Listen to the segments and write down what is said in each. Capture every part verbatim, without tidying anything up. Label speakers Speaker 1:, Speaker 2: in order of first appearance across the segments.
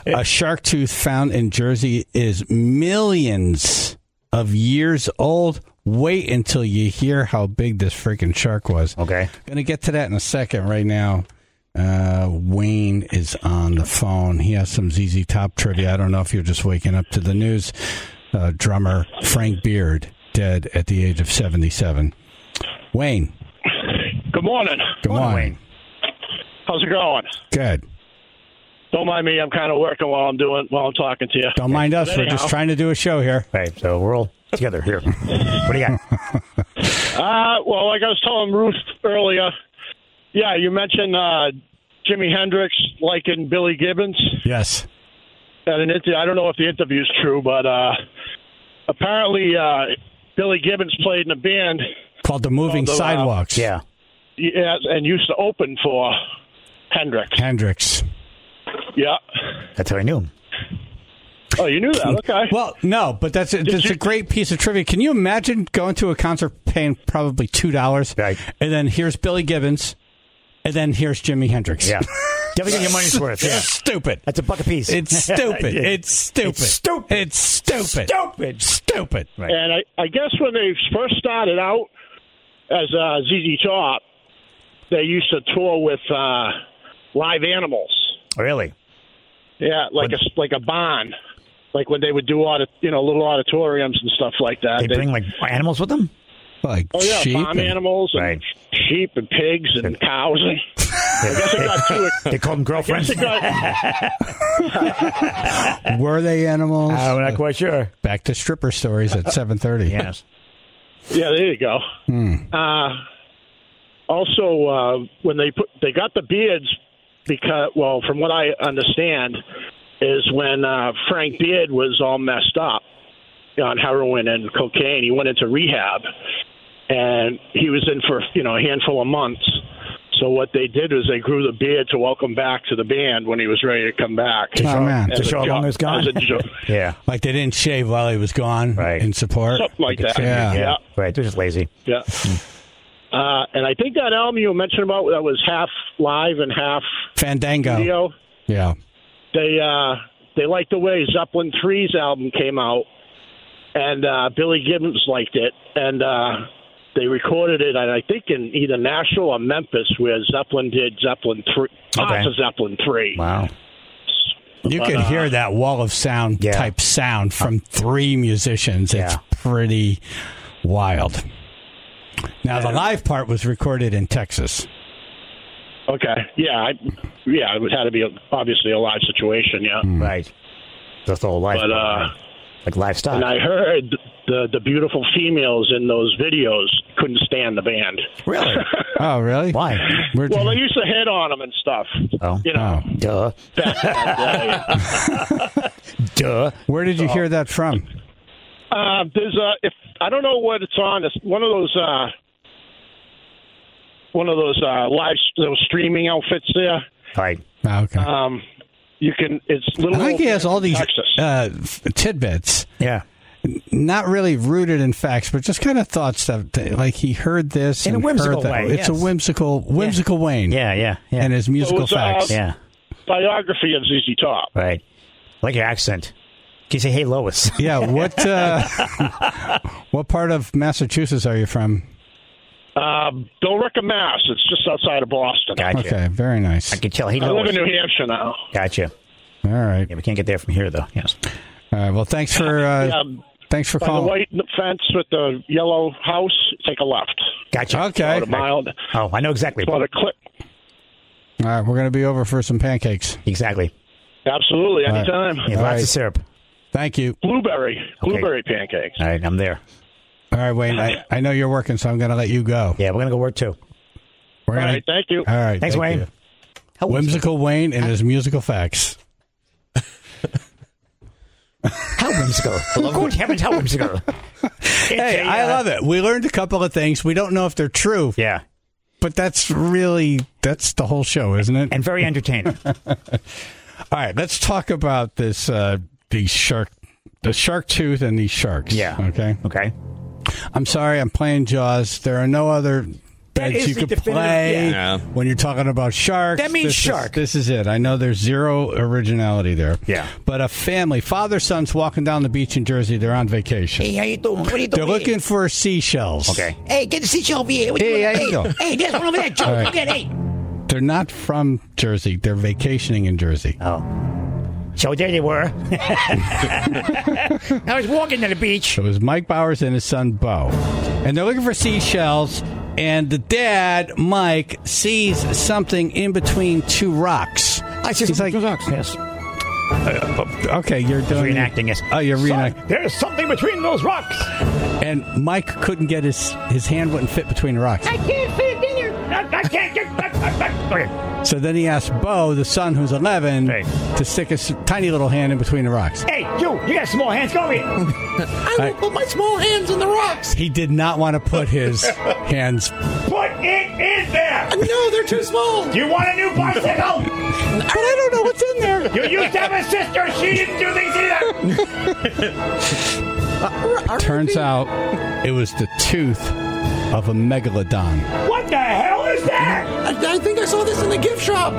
Speaker 1: A shark tooth found in Jersey is millions of years old. Wait until you hear how big this freaking shark was.
Speaker 2: Okay.
Speaker 1: Going to get to that in a second. Right now, uh, Wayne is on the phone. He has some Z Z Top trivia. I don't know if you're just waking up to the news. Uh, drummer Frank Beard, dead at the age of seventy-seven. Wayne.
Speaker 3: Good morning.
Speaker 1: Good morning,
Speaker 2: Wayne.
Speaker 3: How's it going?
Speaker 1: Good.
Speaker 3: Don't mind me. I'm kind of working while I'm doing while I'm talking to you.
Speaker 1: Don't mind us. We're just trying to do a show here.
Speaker 2: Right. So we're all together here. What do you got?
Speaker 3: Uh, well, like I was telling Ruth earlier, yeah, you mentioned uh, Jimi Hendrix liking Billy Gibbons.
Speaker 1: Yes.
Speaker 3: At an inter- I don't know if the interview's true, but uh, apparently uh, Billy Gibbons played in a band
Speaker 1: called the Moving
Speaker 3: called the,
Speaker 1: Sidewalks.
Speaker 3: Uh,
Speaker 2: yeah.
Speaker 3: Yeah, and used to open for Hendrix.
Speaker 1: Hendrix.
Speaker 3: Yeah.
Speaker 2: That's how I knew him.
Speaker 3: Oh, you knew that? Okay.
Speaker 1: Well, no, but that's a, that's
Speaker 3: you-
Speaker 1: a great piece of trivia. Can you imagine going to a concert paying probably two dollars,
Speaker 2: Right.
Speaker 1: and then here's Billy Gibbons, and then here's Jimi Hendrix?
Speaker 2: Yeah. Definitely get your money's worth. Yeah.
Speaker 1: Stupid.
Speaker 2: That's a buck a piece.
Speaker 1: It's stupid.
Speaker 2: Yeah.
Speaker 1: It's stupid.
Speaker 2: It's stupid.
Speaker 1: It's stupid.
Speaker 2: Stupid.
Speaker 1: Stupid.
Speaker 2: Right.
Speaker 3: And I, I guess when they first started out as uh, Z Z Top, they used to tour with uh, live animals.
Speaker 2: Really?
Speaker 3: Yeah, like
Speaker 2: What-
Speaker 3: a like a barn, like when they would do audit, you know, little auditoriums and stuff like that.
Speaker 2: They bring like animals with them?
Speaker 1: Like
Speaker 3: oh yeah,
Speaker 1: sheep
Speaker 3: farm
Speaker 1: and-
Speaker 3: animals and
Speaker 2: Right.
Speaker 3: sheep and pigs and cows. And I guess it got too.
Speaker 2: They call them girlfriends?
Speaker 3: I guess it got,
Speaker 1: Were they animals?
Speaker 2: I'm not quite sure.
Speaker 1: Back to stripper stories at seven thirty.
Speaker 2: Yes.
Speaker 3: yeah, there you go.
Speaker 1: Hmm.
Speaker 3: Uh, also, uh, when they put they got the beards because, well, from what I understand, is when uh, Frank Beard was all messed up on heroin and cocaine. He went into rehab, and he was in for you know a handful of months. So what they did was they grew the beard to welcome back to the band when he was ready to come back.
Speaker 1: Oh, man.
Speaker 3: As
Speaker 2: To
Speaker 3: a
Speaker 2: show how
Speaker 3: jo-
Speaker 2: long he was gone?
Speaker 3: as a jo-
Speaker 2: Yeah.
Speaker 1: Like they didn't shave while he was gone
Speaker 2: Right.
Speaker 1: in support.
Speaker 3: Something like that.
Speaker 1: Yeah.
Speaker 3: Yeah.
Speaker 2: Right. They're just lazy.
Speaker 3: Yeah. Uh, and I think that album you mentioned about that was half live and half
Speaker 1: Fandango.
Speaker 3: video.
Speaker 1: Yeah.
Speaker 3: They uh, they liked the way Zeppelin three's album came out, and uh, Billy Gibbons liked it, and uh, they recorded it, and I think in either Nashville or Memphis, where Zeppelin did Zeppelin three, parts
Speaker 2: Okay.
Speaker 3: of Zeppelin three.
Speaker 2: Wow.
Speaker 1: You
Speaker 3: But,
Speaker 1: could
Speaker 3: uh,
Speaker 1: hear that wall of sound
Speaker 2: Yeah.
Speaker 1: type sound from three musicians. It's
Speaker 2: Yeah.
Speaker 1: pretty wild. Now, the live part was recorded in Texas.
Speaker 3: Okay, yeah, I, yeah, it had to be a, obviously a live situation, yeah.
Speaker 2: Right. That's the whole life.
Speaker 3: But uh,
Speaker 2: like livestock.
Speaker 3: and I heard the the beautiful females in those videos couldn't stand the band.
Speaker 2: Really?
Speaker 1: Oh, really?
Speaker 2: Why?
Speaker 1: Where'd
Speaker 3: Well,
Speaker 1: you-
Speaker 3: they used to hit on them and stuff.
Speaker 2: Oh.
Speaker 3: You know,
Speaker 1: Oh.
Speaker 2: Duh.
Speaker 3: back in the day.
Speaker 2: Duh.
Speaker 1: Where did you hear that from?
Speaker 3: Uh, there's a if I don't know what it's on. It's one of those uh, one of those uh, live those streaming outfits there.
Speaker 2: Right.
Speaker 1: Oh, okay.
Speaker 3: Um, you can. It's little.
Speaker 1: I think he has all these
Speaker 3: Texas.
Speaker 1: uh, f- tidbits,
Speaker 2: Yeah.
Speaker 1: not really rooted in facts, but just kind of thoughts that, that, like, he heard this
Speaker 2: In a
Speaker 1: and
Speaker 2: whimsical
Speaker 1: heard that.
Speaker 2: way,
Speaker 1: It's a
Speaker 2: yes.
Speaker 1: whimsical, whimsical Wayne.
Speaker 2: Yeah, yeah, yeah.
Speaker 1: And his musical
Speaker 3: was, uh,
Speaker 1: facts.
Speaker 2: yeah.
Speaker 3: biography of Z Z Top.
Speaker 2: Right. I like your accent. Can you say, hey, Lois?
Speaker 1: Yeah. What uh, what part of Massachusetts are you from?
Speaker 3: Um, Billerica, Mass. It's just outside of Boston.
Speaker 2: Gotcha.
Speaker 1: Okay, very nice.
Speaker 2: I can tell. Hey,
Speaker 3: I live
Speaker 2: Lois.
Speaker 3: in New Hampshire now.
Speaker 2: Gotcha.
Speaker 1: All right.
Speaker 2: Yeah, we can't get there from here, though. Yes.
Speaker 1: All right. Well, thanks for uh,
Speaker 3: Yeah,
Speaker 1: thanks for
Speaker 3: by the
Speaker 1: calling.
Speaker 3: white fence with the yellow house, take a left.
Speaker 2: Gotcha.
Speaker 1: Okay.
Speaker 3: About a mile.
Speaker 2: Oh, I know exactly.
Speaker 3: About a clip.
Speaker 1: All right, we're going to be over for some pancakes.
Speaker 2: Exactly.
Speaker 3: Absolutely,
Speaker 1: right.
Speaker 3: anytime.
Speaker 2: Yeah,
Speaker 1: All
Speaker 2: lots
Speaker 1: right.
Speaker 2: of syrup.
Speaker 1: Thank you.
Speaker 3: Blueberry. Blueberry pancakes.
Speaker 2: All right, I'm there.
Speaker 1: All right, Wayne. I, I know you're working, so I'm going to let you go.
Speaker 2: Yeah, we're going to go work, too.
Speaker 1: We're
Speaker 3: All
Speaker 1: gonna,
Speaker 3: right, thank you.
Speaker 1: All right.
Speaker 2: Thanks,
Speaker 1: thank
Speaker 2: Wayne.
Speaker 1: you.
Speaker 2: How
Speaker 1: Whimsical Wayne and his musical facts.
Speaker 2: How whimsical. Good heavens, how whimsical.
Speaker 1: Hey, I love it. We learned a couple of things. We don't know if they're true,
Speaker 2: Yeah,
Speaker 1: but that's really, that's the whole show, isn't it?
Speaker 2: and very entertaining.
Speaker 1: All right, let's talk about this, uh, these shark, the shark tooth and these sharks.
Speaker 2: Yeah.
Speaker 1: Okay.
Speaker 2: Okay.
Speaker 1: I'm sorry, I'm playing Jaws. There are no other beds
Speaker 2: is
Speaker 1: you
Speaker 2: the
Speaker 1: could
Speaker 2: definitive-
Speaker 1: play.
Speaker 4: yeah.
Speaker 1: When you're talking about sharks.
Speaker 2: That means
Speaker 1: this
Speaker 2: shark.
Speaker 1: Is, this is it. I know there's zero originality there.
Speaker 2: Yeah.
Speaker 1: But a family, father, son's walking down the beach in Jersey. They're on vacation.
Speaker 2: Hey, how you doing? What are you
Speaker 1: They're
Speaker 2: doing?
Speaker 1: looking for seashells.
Speaker 2: Okay. Hey, get the seashell over here. What you
Speaker 1: Hey,
Speaker 2: doing?
Speaker 1: how you
Speaker 2: hey,
Speaker 1: doing?
Speaker 2: hey, there's one over there, Joe.
Speaker 1: All right.
Speaker 2: Look at hey.
Speaker 1: They're not from Jersey. They're vacationing in Jersey.
Speaker 2: Oh. So there they were. I was walking to the beach.
Speaker 1: It was Mike Bowers and his son, Bo. And they're looking for seashells. And the dad, Mike, sees something in between two rocks.
Speaker 2: I see
Speaker 1: He's
Speaker 2: some
Speaker 1: like-
Speaker 2: rocks, yes.
Speaker 1: Okay, you're doing
Speaker 2: Reenacting it.
Speaker 1: Oh, you're
Speaker 2: Son,
Speaker 1: reenacting.
Speaker 2: there's something between those rocks.
Speaker 1: And Mike couldn't get his his hand wouldn't fit between the rocks.
Speaker 2: I can't fit it in here. I, I can't get. I, I, I, okay.
Speaker 1: So then he asked Bo, the son who's eleven,
Speaker 2: Hey.
Speaker 1: to stick a s- tiny little hand in between the rocks.
Speaker 2: Hey, you! You got small hands. Go over here.
Speaker 4: I will put my small hands in the rocks.
Speaker 1: He did not want to put his hands.
Speaker 2: Put it in there.
Speaker 4: No, they're too small.
Speaker 2: Do you want a new bicycle?
Speaker 1: But I don't know what's in there.
Speaker 2: You used to have a sister. She didn't do things either.
Speaker 1: Turns out it was the tooth of a megalodon.
Speaker 2: What the hell is that?
Speaker 4: I, I think I saw this in the gift shop.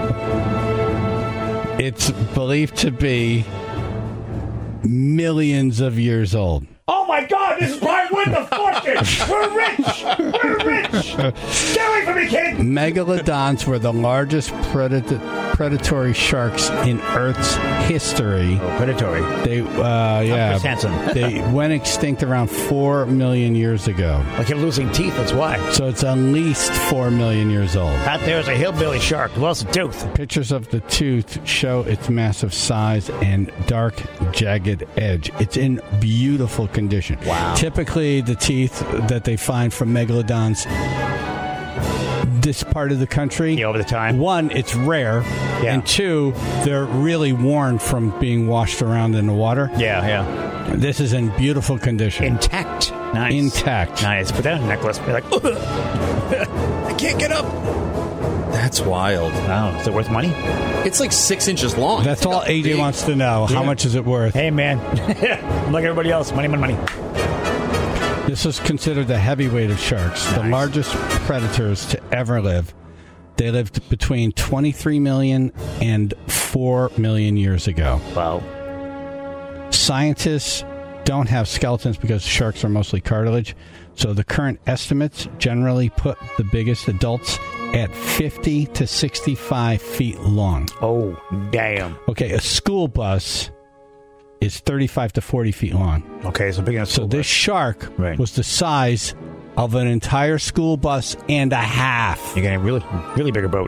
Speaker 1: It's believed to be millions of years old.
Speaker 2: Oh my God! This is probably worth a fortune. We're rich. We're rich. Get away from me, kid.
Speaker 1: Megalodons were the largest predat- predatory sharks in Earth's history.
Speaker 2: Predatory.
Speaker 1: They, uh, yeah,
Speaker 2: Chris Hansen.
Speaker 1: they went extinct around four million years ago.
Speaker 2: Like you're losing teeth. That's why.
Speaker 1: So it's at least four million years old.
Speaker 2: Out there's a hillbilly shark. Who else a tooth?
Speaker 1: Pictures of the tooth show its massive size and dark, jagged edge. It's in beautiful condition.
Speaker 2: Wow.
Speaker 1: Typically, the teeth that they find from megalodons, this part of the country,
Speaker 2: Yeah, over the time.
Speaker 1: one, it's rare,
Speaker 2: Yeah.
Speaker 1: and two, they're really worn from being washed around in the water.
Speaker 2: Yeah, yeah.
Speaker 1: This is in beautiful condition.
Speaker 2: Intact. Nice.
Speaker 1: Intact.
Speaker 2: Nice. Put that on a necklace. Be like, I can't get up.
Speaker 4: That's wild.
Speaker 2: Wow. Is it worth money?
Speaker 4: It's like six inches long.
Speaker 1: That's
Speaker 4: Think
Speaker 1: all
Speaker 4: how
Speaker 1: A J
Speaker 4: big-
Speaker 1: wants to know. How
Speaker 4: Yeah.
Speaker 1: much is it worth?
Speaker 2: Hey, man. I'm like everybody else. Money, money, money.
Speaker 1: This is considered the heavyweight of sharks, the
Speaker 2: Nice.
Speaker 1: largest predators to ever live. They lived between twenty-three million and four million years ago.
Speaker 2: Wow.
Speaker 1: Scientists don't have skeletons because sharks are mostly cartilage, so the current estimates generally put the biggest adults at fifty to sixty-five feet long.
Speaker 2: Oh, damn.
Speaker 1: Okay, a school bus is thirty-five to forty feet long.
Speaker 2: Okay, so big enough.
Speaker 1: So this shark
Speaker 2: Right.
Speaker 1: was the size of an entire school bus and a half.
Speaker 2: You're getting a really, really bigger boat.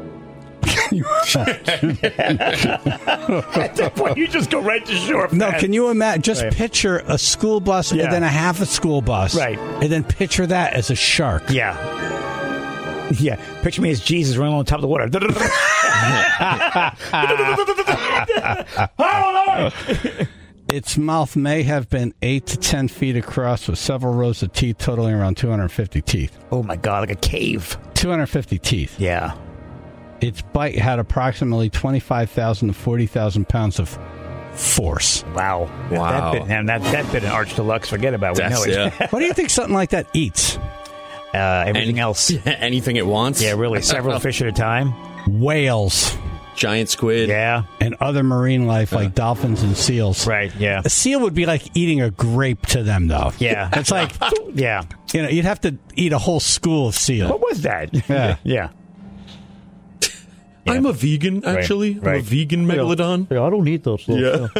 Speaker 2: At that point, you just go right to shore.
Speaker 1: No,
Speaker 2: fast.
Speaker 1: can you imagine? Just
Speaker 2: Right.
Speaker 1: picture a school bus
Speaker 2: Yeah.
Speaker 1: and then a half a school bus.
Speaker 2: Right.
Speaker 1: And then picture that as a shark.
Speaker 2: Yeah. Yeah. Picture me as Jesus running on top of the water. Oh, Lord!
Speaker 1: Its mouth may have been eight to ten feet across with several rows of teeth totaling around two hundred fifty teeth.
Speaker 2: Oh, my God, like a cave.
Speaker 1: two hundred fifty teeth.
Speaker 2: Yeah.
Speaker 1: Its bite had approximately twenty-five thousand to forty thousand pounds of force.
Speaker 2: Wow.
Speaker 4: Wow.
Speaker 2: That bit, and that, that bit in Arch Deluxe, forget about it. We
Speaker 4: That's,
Speaker 2: know it.
Speaker 4: yeah.
Speaker 1: What do you think something like that eats?
Speaker 2: Uh, everything
Speaker 4: And-
Speaker 2: else.
Speaker 4: Anything it wants.
Speaker 2: Yeah, really. Several fish at a time.
Speaker 1: Whales
Speaker 4: Giant squid.
Speaker 2: Yeah.
Speaker 1: and other marine life like dolphins and seals.
Speaker 2: Right. Yeah.
Speaker 1: A seal would be like eating a grape to them, though.
Speaker 2: Yeah.
Speaker 1: It's like,
Speaker 2: Yeah.
Speaker 1: you know, you'd have to eat a whole school of seal.
Speaker 2: What was that?
Speaker 1: Yeah.
Speaker 2: Yeah.
Speaker 4: I'm a vegan, actually. I'm a
Speaker 2: right.
Speaker 4: vegan megalodon.
Speaker 2: I don't eat those.
Speaker 4: Yeah.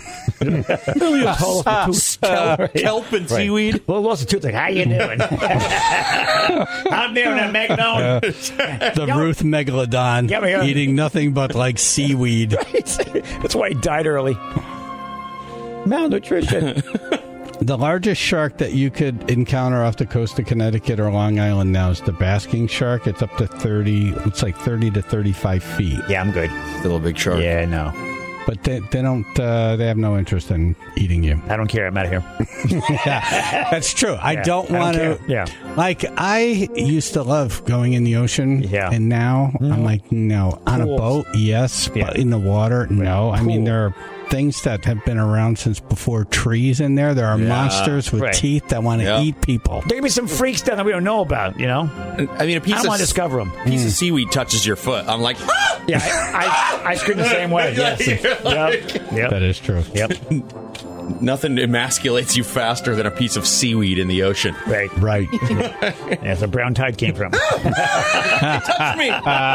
Speaker 4: Kelp, kelp and seaweed.
Speaker 2: Well, what's the tooth like? How you doing? I'm doing it, Megalodon.
Speaker 1: The
Speaker 2: Yo.
Speaker 1: Ruth Megalodon
Speaker 2: Get me here.
Speaker 1: eating nothing but like seaweed.
Speaker 2: That's why he died early. Malnutrition.
Speaker 1: The largest shark that you could encounter off the coast of Connecticut or Long Island now is the basking shark. It's up to thirty. It's like thirty to thirty-five feet.
Speaker 2: Yeah, I'm good.
Speaker 4: Still a big shark.
Speaker 2: Yeah, no.
Speaker 1: But they, they don't. Uh, they have no interest in eating you.
Speaker 2: I don't care. I'm out of here.
Speaker 1: Yeah, that's true. I
Speaker 2: Yeah,
Speaker 1: don't
Speaker 2: I don't
Speaker 1: want to.
Speaker 2: care. Yeah.
Speaker 1: Like I used to love going in the ocean.
Speaker 2: Yeah.
Speaker 1: And now I'm like, no. On
Speaker 2: Pools.
Speaker 1: a boat, yes,
Speaker 2: Yeah.
Speaker 1: but in the water, no. I mean,
Speaker 2: Pool.
Speaker 1: there are things that have been around since before trees in there. There are
Speaker 4: Yeah.
Speaker 1: monsters with
Speaker 5: Right.
Speaker 1: teeth that want to
Speaker 4: Yep.
Speaker 1: eat people.
Speaker 5: There could be some freaks down that we don't know about, you know?
Speaker 4: I mean, a piece
Speaker 5: I don't
Speaker 4: of
Speaker 5: want to discover them.
Speaker 4: piece of seaweed touches your foot. I'm like, ah!
Speaker 5: Yeah, I, I, I scream the same way. Yes. Yep. Yep.
Speaker 1: That is true.
Speaker 5: Yep.
Speaker 4: Nothing emasculates you faster than a piece of seaweed in the ocean.
Speaker 5: Right.
Speaker 1: Right.
Speaker 5: That's where brown tide came from.
Speaker 4: Touch me.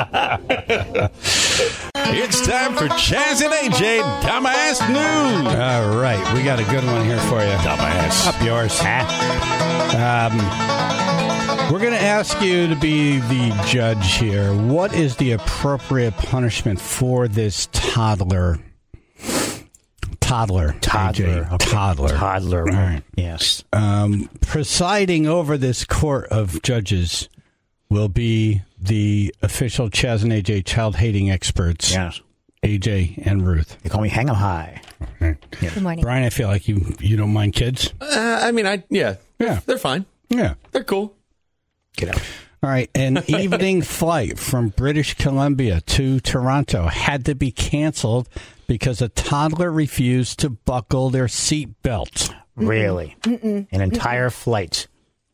Speaker 6: It's time for Chaz and A J Dumbass News.
Speaker 1: All right. We got a good one here for you.
Speaker 6: Dumbass.
Speaker 1: Up yours. Um, we're going to ask you to be the judge here. What is the appropriate punishment for this toddler? Toddler.
Speaker 5: Toddler.
Speaker 1: A J.
Speaker 5: Okay.
Speaker 1: Toddler.
Speaker 5: Toddler.
Speaker 1: All right.
Speaker 5: Yes.
Speaker 1: Um, presiding over this court of judges will be the official Chaz and A J child-hating experts,
Speaker 5: Yes.
Speaker 1: A J and Ruth.
Speaker 5: They call me Hang 'em High.
Speaker 7: Good morning.
Speaker 1: Brian, I feel like you you don't mind kids.
Speaker 4: Uh, I mean, I yeah,
Speaker 1: Yeah.
Speaker 4: they're fine.
Speaker 1: Yeah.
Speaker 4: They're cool.
Speaker 5: Get out.
Speaker 1: All right. An evening flight from British Columbia to Toronto had to be canceled because a toddler refused to buckle their seat belt.
Speaker 5: Really? Mm-mm. An entire flight.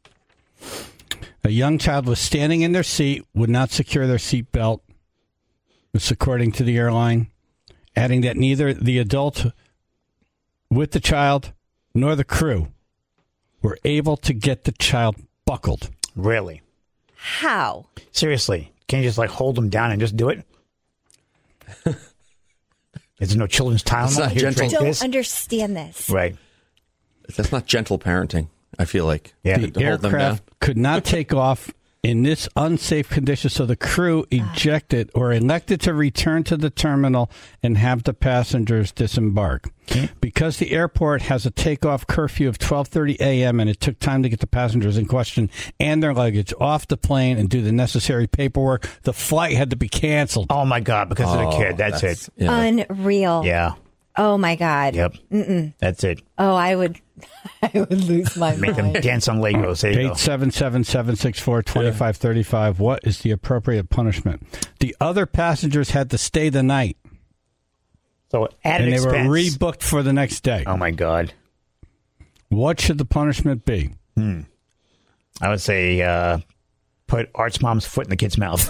Speaker 1: A young child was standing in their seat, would not secure their seat belt. This according to the airline, adding that neither the adult with the child nor the crew were able to get the child buckled.
Speaker 5: Really?
Speaker 7: How?
Speaker 5: Seriously. Can't you just like hold them down and just do it? Is there no children's Tylenol?
Speaker 4: It's not
Speaker 5: Here,
Speaker 4: gentle.
Speaker 5: drink
Speaker 7: Don't
Speaker 5: this?
Speaker 7: understand this.
Speaker 5: Right.
Speaker 4: That's not gentle parenting. I feel like
Speaker 5: Yeah.
Speaker 4: To
Speaker 1: The
Speaker 4: hold them down.
Speaker 1: aircraft could not take off in this unsafe condition, so the crew ejected or elected to return to the terminal and have the passengers disembark. Because the airport has a takeoff curfew of twelve thirty a.m. and it took time to get the passengers in question and their luggage off the plane and do the necessary paperwork, the flight had to be canceled.
Speaker 5: Oh, my God. Because of the kid. That's, it.
Speaker 4: Yeah.
Speaker 7: Unreal.
Speaker 5: Yeah.
Speaker 7: Oh my God.
Speaker 5: Yep. Mm-mm. That's it.
Speaker 7: Oh, I would, I would lose my
Speaker 5: Make them
Speaker 7: mind.
Speaker 5: dance on Legos. There you go.
Speaker 1: eight seven seven, seven six four, two five three five. What is the appropriate punishment? The other passengers had to stay the night,
Speaker 5: So at an
Speaker 1: and they
Speaker 5: expense.
Speaker 1: were rebooked for the next day.
Speaker 5: Oh, my God.
Speaker 1: What should the punishment be?
Speaker 5: I would say uh, put Art's mom's foot in the kid's mouth.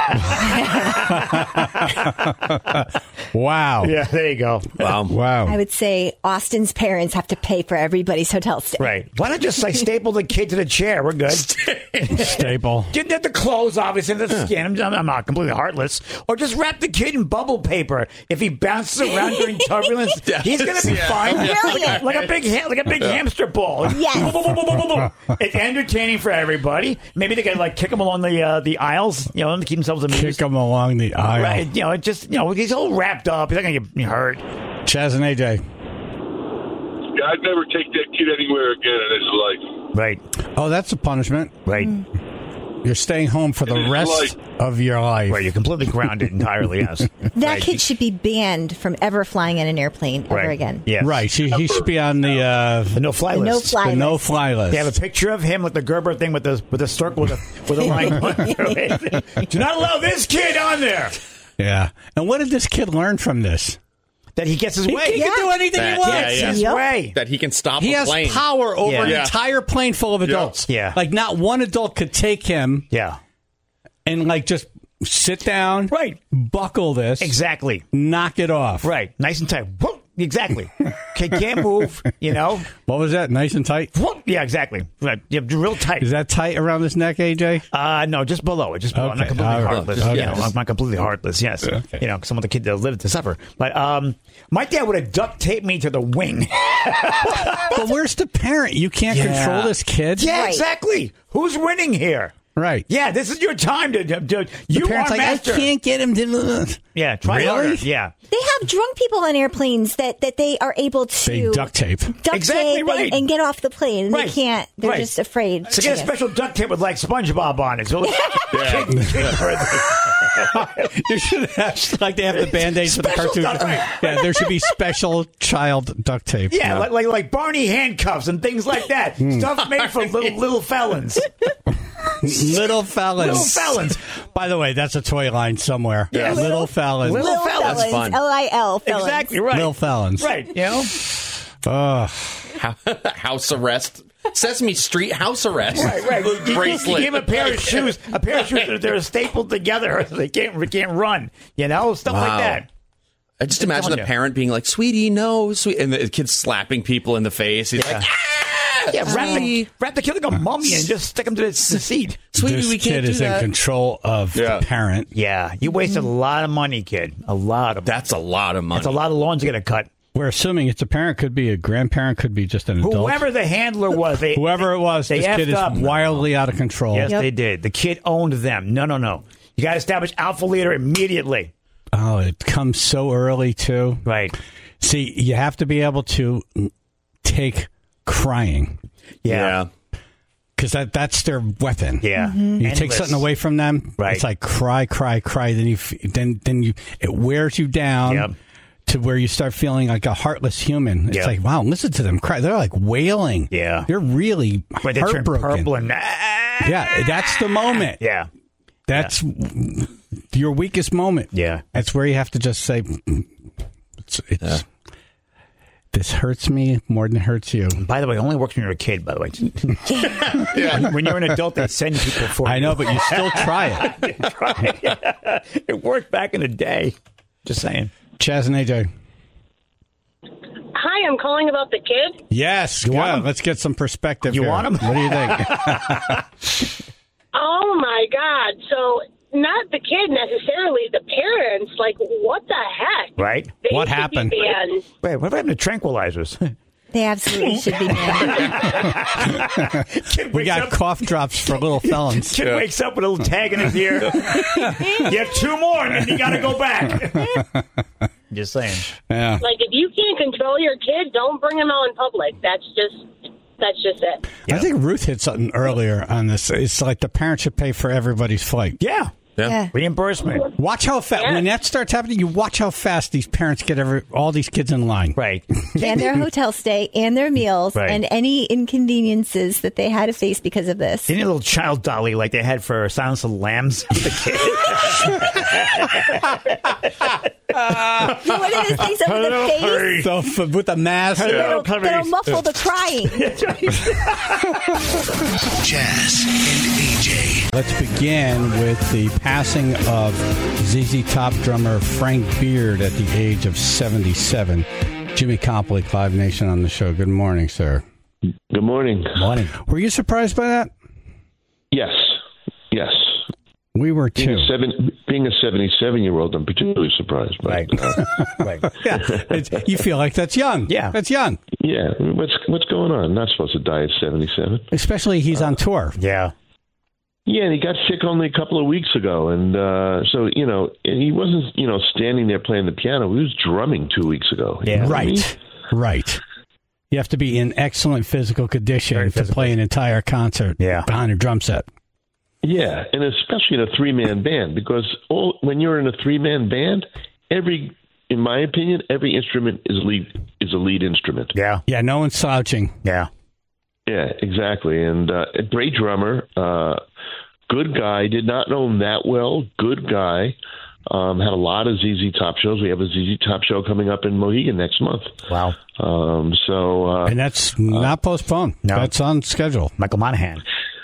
Speaker 1: Wow.
Speaker 5: Yeah, there you go.
Speaker 4: Wow.
Speaker 1: Wow.
Speaker 7: I would say Austin's parents have to pay for everybody's hotel stay.
Speaker 5: Right. Why not just like staple the kid to the chair? We're good.
Speaker 1: Staple.
Speaker 5: Get at the clothes, obviously, the skin. I'm, I'm not completely heartless. Or just wrap the kid in bubble paper. If he bounces around during turbulence, he's going to be
Speaker 4: Yeah.
Speaker 5: fine.
Speaker 7: Brilliant.
Speaker 5: Like, like a big ha- like a big hamster ball.
Speaker 7: Yes.
Speaker 5: Boom, boom, boom, boom, boom, boom. It's entertaining for everybody. Maybe they can like kick him along the uh, the aisles, you know, to keep themselves amused.
Speaker 1: Kick them along the aisle.
Speaker 5: Right. You know, it just you know he's all wrapped up. He's not going to get hurt.
Speaker 1: Chaz and A J.
Speaker 8: Yeah, I'd never take that kid anywhere again in his life.
Speaker 5: Right.
Speaker 1: Oh, that's a punishment.
Speaker 5: Right.
Speaker 1: You're staying home for the
Speaker 8: It is
Speaker 1: rest
Speaker 8: life.
Speaker 1: of your life.
Speaker 5: Right. You're completely grounded entirely. Yes.
Speaker 7: That
Speaker 5: Right.
Speaker 7: kid should be banned from ever flying in an airplane ever
Speaker 5: Right.
Speaker 7: again.
Speaker 5: Yes.
Speaker 1: Right. He, he should be on the, uh,
Speaker 5: The no fly
Speaker 7: The
Speaker 5: list.
Speaker 7: no fly
Speaker 1: the
Speaker 7: list.
Speaker 1: no-fly list.
Speaker 5: They have a picture of him with the Gerber thing with the with a circle with a with a line going through it. Do not allow this kid on there.
Speaker 1: Yeah. And what did this kid learn from this?
Speaker 5: That he gets his
Speaker 1: He,
Speaker 5: way.
Speaker 1: he can do anything
Speaker 4: That-
Speaker 1: he wants.
Speaker 4: yeah, yeah.
Speaker 5: His
Speaker 7: Yep.
Speaker 5: way.
Speaker 4: That he can stop
Speaker 1: He
Speaker 4: a
Speaker 1: has
Speaker 4: plane.
Speaker 1: power over
Speaker 5: Yeah.
Speaker 1: an
Speaker 5: Yeah.
Speaker 1: entire plane full of adults.
Speaker 5: Yeah.
Speaker 1: Like, not one adult could take him
Speaker 5: Yeah.
Speaker 1: and, like, just sit down,
Speaker 5: Right.
Speaker 1: buckle this,
Speaker 5: Exactly.
Speaker 1: knock it off.
Speaker 5: Right. Nice and tight. Whoop. Exactly. Kid can't move. You know.
Speaker 1: What was that? Nice and tight?
Speaker 5: Whoop. Yeah. Exactly. Right. Yeah, real tight.
Speaker 1: Is that tight around his neck, A J?
Speaker 5: Uh, no, just below it. Just below. I'm not
Speaker 1: Okay,
Speaker 5: completely
Speaker 1: all right.
Speaker 5: heartless.
Speaker 1: Okay.
Speaker 5: You know, I'm not completely heartless. Yes. You know, some of the kids that live to suffer. But um, my dad would have duct taped me to the wing.
Speaker 1: But where's the parent? You can't
Speaker 5: Yeah.
Speaker 1: control this kid?
Speaker 5: Yeah,
Speaker 7: Right.
Speaker 5: exactly. Who's winning here?
Speaker 1: Right.
Speaker 5: Yeah, this is your time to. to, to
Speaker 1: The
Speaker 5: you
Speaker 1: parent's
Speaker 5: are
Speaker 1: like,
Speaker 5: master.
Speaker 1: I can't get him to...
Speaker 5: Yeah, try
Speaker 1: Really?
Speaker 5: harder. Yeah.
Speaker 7: They have drunk people on airplanes that, that they are able to
Speaker 1: They duct tape.
Speaker 7: duct
Speaker 5: Exactly
Speaker 7: tape
Speaker 5: right.
Speaker 7: and, and get off the plane. And
Speaker 5: Right.
Speaker 7: they can't. They're
Speaker 5: Right.
Speaker 7: just afraid.
Speaker 5: So get a
Speaker 7: I guess.
Speaker 5: special duct tape with like SpongeBob on it. So
Speaker 1: You should have, like they have the Band-Aids for the
Speaker 5: Special
Speaker 1: cartoon.
Speaker 5: duct tape.
Speaker 1: Yeah, there should be special child duct tape.
Speaker 5: yeah, like, like like Barney handcuffs and things like that. Stuff made for little little felons.
Speaker 1: Little felons.
Speaker 5: Little felons.
Speaker 1: By the way, that's a toy line somewhere.
Speaker 5: Yeah.
Speaker 1: Little felons.
Speaker 5: Little
Speaker 7: Lil
Speaker 5: felons.
Speaker 4: That's fun.
Speaker 7: L I L. felons.
Speaker 5: Exactly right.
Speaker 1: Little felons.
Speaker 5: Right. You know?
Speaker 1: Oh,
Speaker 4: House arrest. Sesame Street house arrest.
Speaker 5: Right, right. You, you,
Speaker 4: Bracelet.
Speaker 5: you give them a pair of shoes, a pair of shoes that they're stapled together. They can't, they can't run. You know? Stuff
Speaker 4: Wow.
Speaker 5: like that.
Speaker 4: I just
Speaker 5: I'm
Speaker 4: imagine the
Speaker 5: telling you.
Speaker 4: parent being like, "Sweetie, no, sweet," and the kid slapping people in the face. He's
Speaker 5: Yeah.
Speaker 4: like, "Ah,
Speaker 5: Yeah, wrap the,
Speaker 4: sweetie,
Speaker 5: wrap the kid like a mummy and just stick him to the, the seat.
Speaker 4: sweetie,
Speaker 1: this
Speaker 4: we can't
Speaker 1: kid
Speaker 4: do
Speaker 1: is
Speaker 4: that."
Speaker 1: in control of
Speaker 4: Yeah.
Speaker 1: the parent.
Speaker 5: Yeah, you wasted a lot of money, kid. A lot of money.
Speaker 4: That's a lot of money.
Speaker 5: That's a lot of lawns you got to cut.
Speaker 1: We're assuming it's a parent, could be a grandparent, could be just an adult.
Speaker 5: Whoever the handler was, they,
Speaker 1: Whoever it was,
Speaker 5: they
Speaker 1: this kid
Speaker 5: effed
Speaker 1: is
Speaker 5: up.
Speaker 1: wildly out of control.
Speaker 5: Yes,
Speaker 7: Yep.
Speaker 5: they did. The kid owned them. No, no, no. You got to establish alpha leader immediately.
Speaker 1: Oh, it comes so early, too.
Speaker 5: Right.
Speaker 1: See, you have to be able to take crying
Speaker 5: Yeah.
Speaker 1: because that, that's their weapon.
Speaker 5: Yeah.
Speaker 1: You take
Speaker 5: Endless.
Speaker 1: something away from them,
Speaker 5: Right.
Speaker 1: it's like cry, cry, cry. Then you, f- then, then you, it wears you down
Speaker 5: Yep.
Speaker 1: to where you start feeling like a heartless human. It's
Speaker 5: Yep.
Speaker 1: like, wow, listen to them cry. They're like wailing.
Speaker 5: Yeah.
Speaker 1: they're really
Speaker 5: But they turn
Speaker 1: heartbroken.
Speaker 5: purple and
Speaker 1: Yeah, that's the moment.
Speaker 5: yeah.
Speaker 1: That's your weakest moment.
Speaker 5: Yeah.
Speaker 1: That's where you have to just say, it's, it's this hurts me more than it hurts you.
Speaker 5: By the way, it only works when you're a kid, by the way. yeah. When you're an adult, they send people for
Speaker 1: I
Speaker 5: you.
Speaker 1: know, but you still try it.
Speaker 5: Try. It worked back in the day. Just saying.
Speaker 1: Chaz and A J.
Speaker 9: Hi, I'm calling about the kid.
Speaker 1: Yes,
Speaker 5: You want
Speaker 1: yeah,
Speaker 5: him?
Speaker 1: let's get some perspective
Speaker 5: You
Speaker 1: here.
Speaker 5: want him?
Speaker 1: What do you think?
Speaker 9: Oh my God! So not the kid necessarily, the parents. Like, what the heck?
Speaker 5: Right?
Speaker 9: They
Speaker 1: What
Speaker 9: should be
Speaker 1: happened?
Speaker 9: banned.
Speaker 5: Wait, what happened to tranquilizers?
Speaker 7: They absolutely should be banned.
Speaker 5: Kid
Speaker 1: We
Speaker 5: wakes
Speaker 1: got
Speaker 5: up-
Speaker 1: cough drops for little felons.
Speaker 5: Kid wakes up with a little tag in his ear. You have two more, and then you got to go back. Just saying.
Speaker 1: Yeah.
Speaker 9: Like, if you can't control your kid, don't bring him out in public. That's just that's just it.
Speaker 1: I think Ruth hit something earlier on this. It's like the parents should pay for everybody's flight.
Speaker 5: Yeah.
Speaker 7: Yeah.
Speaker 5: Reimbursement.
Speaker 1: Watch how fast,
Speaker 9: Yeah.
Speaker 1: when that starts happening, you watch how fast these parents get every, all these kids in line.
Speaker 5: Right.
Speaker 7: And their hotel stay and their meals
Speaker 5: Right.
Speaker 7: and any inconveniences that they had to face because of this.
Speaker 5: You need a little child dolly like they had for Silence of the Lambs with the kid.
Speaker 7: What are those things over the face?
Speaker 1: So f- with the mask.
Speaker 7: That'll, that'll muffle the crying.
Speaker 10: Chaz and A J.
Speaker 1: Let's begin with the passing of Z Z Top drummer Frank Beard at the age of seventy-seven. Jimmy Copley, Live Nation on the show. Good morning, sir.
Speaker 11: Good morning.
Speaker 1: Morning. Were you surprised by that?
Speaker 11: Yes, yes.
Speaker 1: We were
Speaker 11: Being
Speaker 1: too.
Speaker 11: a, seven, being a seventy-seven-year-old, I'm particularly surprised. But,
Speaker 5: Right.
Speaker 11: uh,
Speaker 5: Right.
Speaker 1: Yeah, it's, you feel like that's young.
Speaker 5: Yeah.
Speaker 1: That's young.
Speaker 11: yeah, what's what's going on? I'm not supposed to die at seventy-seven.
Speaker 1: Especially he's on tour.
Speaker 5: Yeah.
Speaker 11: Yeah, and he got sick only a couple of weeks ago, and uh, so you know, and he wasn't you know standing there playing the piano. He was drumming two weeks ago. You
Speaker 5: Yeah.
Speaker 11: know what I mean?
Speaker 1: Right. Right. You have to be in excellent physical condition
Speaker 5: Very
Speaker 1: to
Speaker 5: physical.
Speaker 1: play an entire concert
Speaker 5: Yeah.
Speaker 1: behind a drum set.
Speaker 11: Yeah, and especially in a three-man band, because all when you're in a three-man band, every, in my opinion, every instrument is lead is a lead instrument.
Speaker 5: Yeah.
Speaker 1: Yeah, no one's slouching.
Speaker 5: Yeah.
Speaker 11: Yeah, exactly. And uh, a great drummer, uh, good guy. Did not know him that well. Good guy. Um, had a lot of Z Z Top shows. We have a Z Z Top show coming up in Mohegan next month.
Speaker 5: Wow.
Speaker 11: Um, so uh,
Speaker 1: And that's not postponed.
Speaker 5: no.
Speaker 1: That's on schedule.
Speaker 5: Michael Monaghan.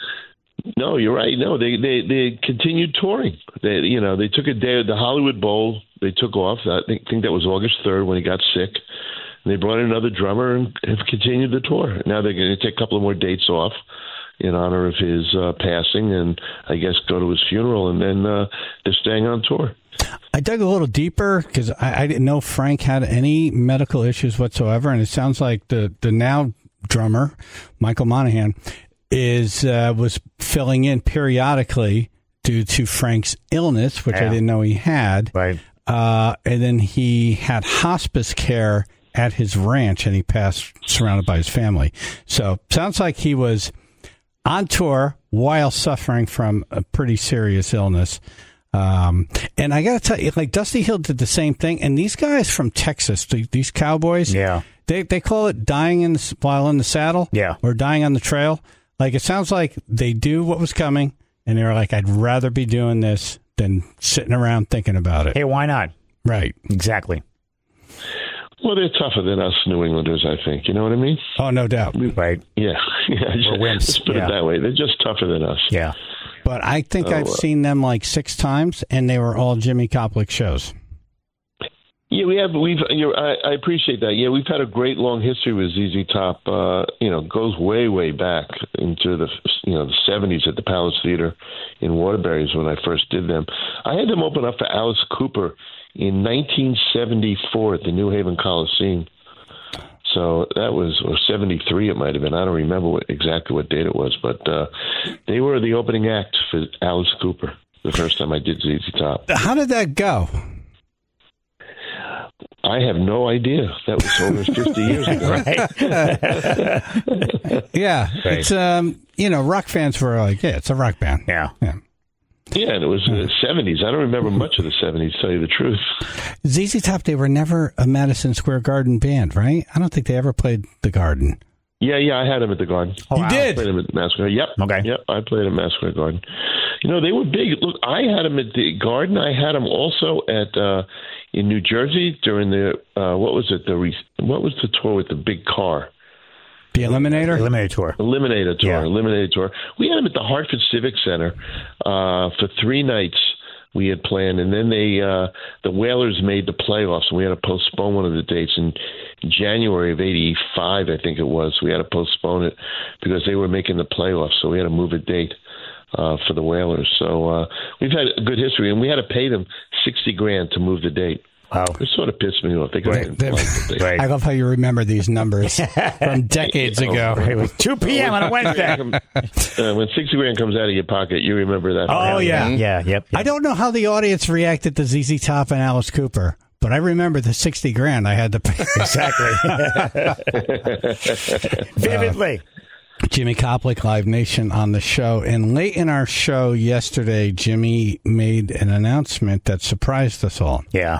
Speaker 11: no, you're right. No, they they they continued touring. They you know they took a day at the Hollywood Bowl. They took off. I think, think that was August third when he got sick. And they brought in another drummer and have continued the tour. Now they're going to take a couple of more dates off in honor of his uh, passing, and I guess go to his funeral, and then uh, they're staying on tour.
Speaker 1: I dug a little deeper because I, I didn't know Frank had any medical issues whatsoever, and it sounds like the, the now drummer, Michael Monaghan, is uh, was filling in periodically due to Frank's illness, which I
Speaker 5: Yeah.
Speaker 1: didn't know he had.
Speaker 5: Right.
Speaker 1: Uh, and then he had hospice care at his ranch, and he passed surrounded by his family. So sounds like he was on tour while suffering from a pretty serious illness. Um, and I got to tell you, like Dusty Hill did the same thing. And these guys from Texas, the, these cowboys,
Speaker 5: Yeah.
Speaker 1: they they call it dying in the, while in the saddle,
Speaker 5: Yeah.
Speaker 1: or dying on the trail. Like it sounds like they do what was coming, and they were like, I'd rather be doing this than sitting around thinking about it.
Speaker 5: Hey, why not?
Speaker 1: Right.
Speaker 5: Exactly.
Speaker 11: Well, they're tougher than us New Englanders, I think. You know what I mean?
Speaker 1: Oh, no doubt.
Speaker 5: Right.
Speaker 11: Yeah. yeah
Speaker 5: We're wimps.
Speaker 11: Let's put
Speaker 5: Yeah.
Speaker 11: it that way. They're just tougher than us.
Speaker 5: Yeah.
Speaker 1: But I think
Speaker 11: Oh,
Speaker 1: I've
Speaker 11: uh,
Speaker 1: seen them like six times, and they were all Jimmy Koplik shows.
Speaker 11: Yeah, we have. We've. You're, I, I appreciate that. Yeah, we've had a great long history with Z Z Top. Uh, you know, goes way, way back into the you know the seventies at the Palace Theater in Waterbury is when I first did them. I had them open up for Alice Cooper in nineteen seventy-four at the New Haven Coliseum. So that was, or seventy-three it might have been. I don't remember what, exactly what date it was, but uh, they were the opening act for Alice Cooper the first time I did Z Z Top.
Speaker 1: How did that go?
Speaker 11: I have no idea. That was over fifty years ago.
Speaker 1: Yeah.
Speaker 5: Right.
Speaker 1: It's, um, you know, rock fans were like, yeah, it's a rock band.
Speaker 5: Yeah.
Speaker 1: Yeah.
Speaker 11: Yeah, and it was the seventies. I don't remember much of the seventies, to tell you the truth.
Speaker 1: Z Z Top, they were never a Madison Square Garden band, right? I don't think they ever played the Garden.
Speaker 11: Yeah, yeah, I had them at the Garden.
Speaker 5: Oh,
Speaker 1: You
Speaker 5: wow.
Speaker 1: did?
Speaker 11: I played them at the Madison Square. Yep.
Speaker 5: Okay.
Speaker 11: Yep, I played at Madison Square Garden. You know, they were big. Look, I had them at the Garden. I had them also at uh, in New Jersey during the uh, what was it? The re- what was the tour with the big car?
Speaker 1: The Eliminator?
Speaker 5: Eliminator tour.
Speaker 11: Eliminator tour.
Speaker 5: Yeah.
Speaker 11: Eliminator tour. We had them at the Hartford Civic Center uh, for three nights. We had planned, and then they uh, the Whalers made the playoffs, and we had to postpone one of the dates in January of eighty-five, I think it was. We had to postpone it because they were making the playoffs, so we had to move a date uh, for the Whalers. So uh, we've had a good history, and we had to pay them sixty grand to move the date.
Speaker 5: Wow.
Speaker 11: It sort of pissed me off. They
Speaker 1: Right.
Speaker 11: couldn't like the date.
Speaker 5: Right.
Speaker 1: I love how you remember these numbers from decades
Speaker 11: Oh,
Speaker 1: ago.
Speaker 5: It was two p.m. on a Wednesday.
Speaker 11: uh, when sixty grand comes out of your pocket, you remember that.
Speaker 1: Oh, yeah.
Speaker 5: Yeah, yep. yep.
Speaker 1: I don't know how the audience reacted to Z Z Top and Alice Cooper, but I remember the sixty grand I had to pay.
Speaker 5: Exactly. Vividly.
Speaker 1: Jimmy Koplik, Live Nation on the show. And late in our show yesterday, Jimmy made an announcement that surprised us all.
Speaker 5: Yeah.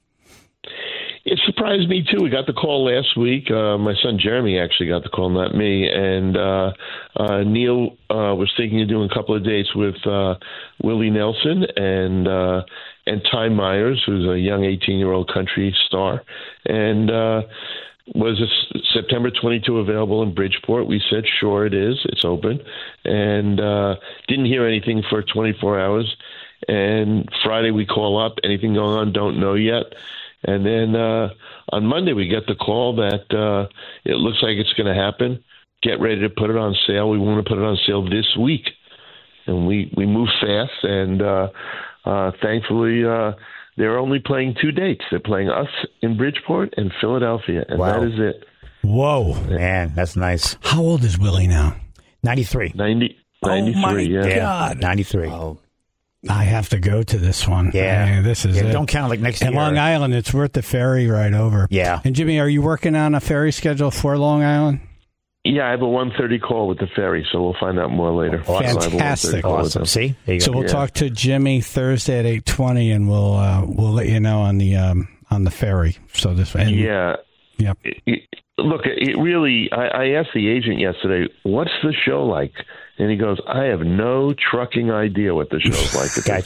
Speaker 11: It surprised me, too. We got the call last week. Uh, my son Jeremy actually got the call, not me. And uh, uh, Neil uh, was thinking of doing a couple of dates with uh, Willie Nelson and uh, and Ty Myers, who's a young eighteen-year-old country star. And uh, was a September twenty-second available in Bridgeport? We said, sure, it is. It's open. And uh, didn't hear anything for twenty-four hours. And Friday we call up. Anything going on? Don't know yet. And then uh, on Monday, we get the call that uh, it looks like it's going to happen. Get ready to put it on sale. We want to put it on sale this week. And we, we move fast. And uh, uh, thankfully, uh, they're only playing two dates. They're playing us in Bridgeport and Philadelphia. And
Speaker 5: Wow.
Speaker 11: that is it.
Speaker 1: Whoa.
Speaker 5: Man, that's nice.
Speaker 1: How old is Willie now?
Speaker 5: ninety-three.
Speaker 11: ninety, ninety-three,
Speaker 1: oh, my
Speaker 11: yeah.
Speaker 5: Yeah.
Speaker 1: God.
Speaker 5: ninety-three.
Speaker 4: Oh,
Speaker 1: I have to go to this one.
Speaker 5: Yeah.
Speaker 1: I mean, this is
Speaker 5: Yeah,
Speaker 1: it.
Speaker 5: don't count like next
Speaker 1: In
Speaker 5: year.
Speaker 1: Long Island, it's worth the ferry ride over.
Speaker 5: Yeah.
Speaker 1: And Jimmy, are you working on a ferry schedule for Long Island?
Speaker 11: Yeah, I have a one thirty call with the ferry, so we'll find out more later.
Speaker 1: Awesome.
Speaker 11: I have a one thirty
Speaker 1: Fantastic.
Speaker 11: call with
Speaker 5: Awesome.
Speaker 11: them.
Speaker 5: See? There you
Speaker 1: So
Speaker 5: go.
Speaker 1: we'll
Speaker 11: Yeah.
Speaker 1: talk to Jimmy Thursday at eight twenty, and we'll uh, we'll let you know on the um, on the ferry. So this and,
Speaker 11: Yeah.
Speaker 1: Yep.
Speaker 11: It, it, look, it really, I, I asked the agent yesterday, what's the show like? And he goes, I have no trucking idea what the show's like. At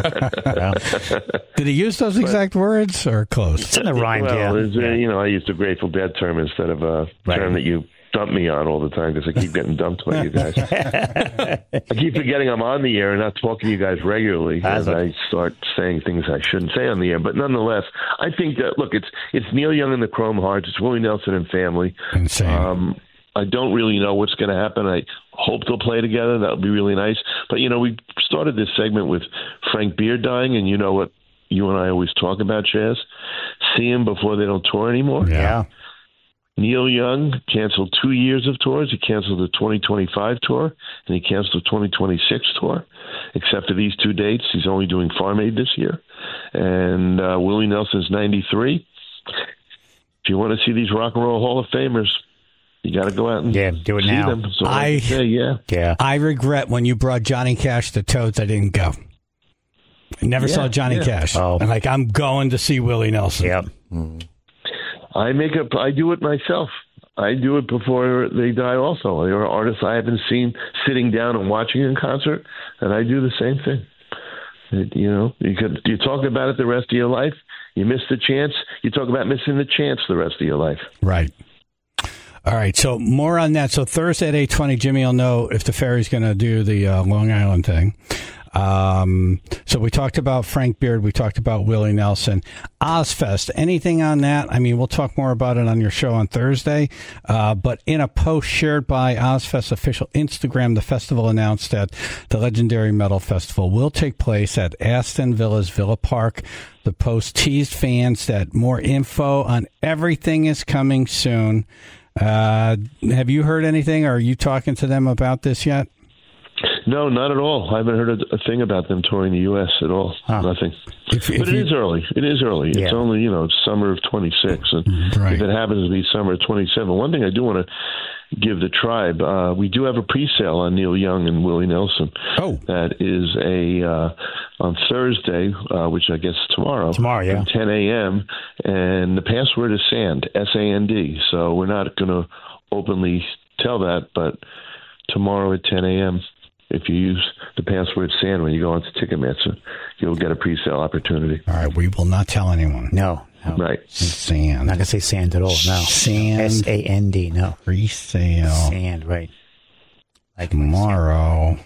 Speaker 11: this
Speaker 5: Gotcha.
Speaker 11: point.
Speaker 1: Did he use those exact words or close?
Speaker 5: It's in the rhyme,
Speaker 11: well,
Speaker 5: yeah.
Speaker 11: there's, uh,
Speaker 5: Yeah.
Speaker 11: you know, I used a Grateful Dead term instead of a
Speaker 5: Right.
Speaker 11: term that you dump me on all the time because I keep getting dumped by you guys. I keep forgetting I'm on the air and not talking to you guys regularly,
Speaker 5: That's
Speaker 11: and
Speaker 5: a-
Speaker 11: I start saying things I shouldn't say on the air. But nonetheless, I think that, look, it's it's Neil Young and the Chrome Hearts, it's Willie Nelson and family.
Speaker 1: Insane.
Speaker 11: Um, I don't really know what's going to happen. I hope they'll play together. That would be really nice. But, you know, we started this segment with Frank Beard dying, and you know what you and I always talk about, Chaz? See him before they don't tour anymore.
Speaker 5: Yeah.
Speaker 11: Neil Young canceled two years of tours. He canceled the twenty twenty-five tour, and he canceled the twenty twenty-six tour. Except for these two dates, he's only doing Farm Aid this year. And uh, Willie Nelson's ninety-three. If you want to see these Rock and Roll Hall of Famers, you got to go out and
Speaker 5: Yeah, do it
Speaker 11: see
Speaker 5: now.
Speaker 11: them. So
Speaker 1: I-
Speaker 11: I say, yeah.
Speaker 5: Yeah.
Speaker 1: I regret when you brought Johnny Cash to Toads, I didn't go. I never
Speaker 11: Yeah,
Speaker 1: saw Johnny
Speaker 11: yeah.
Speaker 1: Cash.
Speaker 5: Oh.
Speaker 1: I'm like, I'm going to see Willie Nelson.
Speaker 5: Yep.
Speaker 11: I make up. I do it myself. I do it before they die also. There are artists I haven't seen sitting down and watching in concert, and I do the same thing. It, you know, you could, you talk about it the rest of your life. You miss the chance. You talk about missing the chance the rest of your life.
Speaker 1: Right. All right. So more on that. So Thursday at eight twenty, Jimmy will know if the ferry's going to do the uh, Long Island thing. Um, so we talked about Frank Beard. We talked about Willie Nelson. Ozfest. Anything on that? I mean, we'll talk more about it on your show on Thursday. Uh, but in a post shared by Ozfest official Instagram, the festival announced that the legendary metal festival will take place at Aston Villa's Villa Park. The post teased fans that more info on everything is coming soon. Uh, have you heard anything? Or are you talking to them about this yet?
Speaker 11: No, not at all. I haven't heard a, a thing about them touring the U S at all. Huh. Nothing. If, if but it you, is early. It is early. Yeah. It's only, you know, it's summer of twenty-six. And right. if it happens to be summer of twenty-seven, one thing I do want to give the tribe, uh, we do have a pre-sale on Neil Young and Willie Nelson.
Speaker 1: Oh.
Speaker 11: That is a uh, on Thursday, uh, which I guess is tomorrow.
Speaker 5: Tomorrow, yeah.
Speaker 11: At ten a.m. And the password is SAND, S A N D. So we're not going to openly tell that, but tomorrow at ten a.m., if you use the password SAND when you go onto Ticketmaster, you'll get a pre-sale opportunity.
Speaker 1: All right, we will not tell anyone.
Speaker 5: No. no.
Speaker 11: Right.
Speaker 1: SAND.
Speaker 5: I'm not going to say SAND at all, no.
Speaker 1: SAND.
Speaker 5: S A N D, no.
Speaker 1: Pre-sale.
Speaker 5: SAND, right.
Speaker 1: Like tomorrow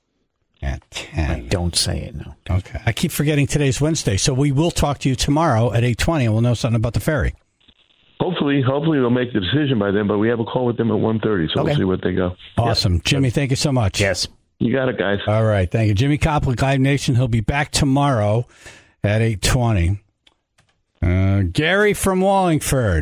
Speaker 1: at ten.
Speaker 5: Right, don't say it, no.
Speaker 1: Okay. I keep forgetting today's Wednesday, so we will talk to you tomorrow at eight twenty, and we'll know something about the ferry.
Speaker 11: Hopefully, hopefully they'll make the decision by then, but we have a call with them at one thirty, so okay. we'll see what they go.
Speaker 1: Awesome.
Speaker 11: Yeah.
Speaker 1: Jimmy, thank you so much.
Speaker 5: Yes.
Speaker 11: You got it, guys.
Speaker 1: All right. Thank you. Jimmy Koppel, Live Nation. He'll be back tomorrow at eight twenty. Uh, Gary from Wallingford.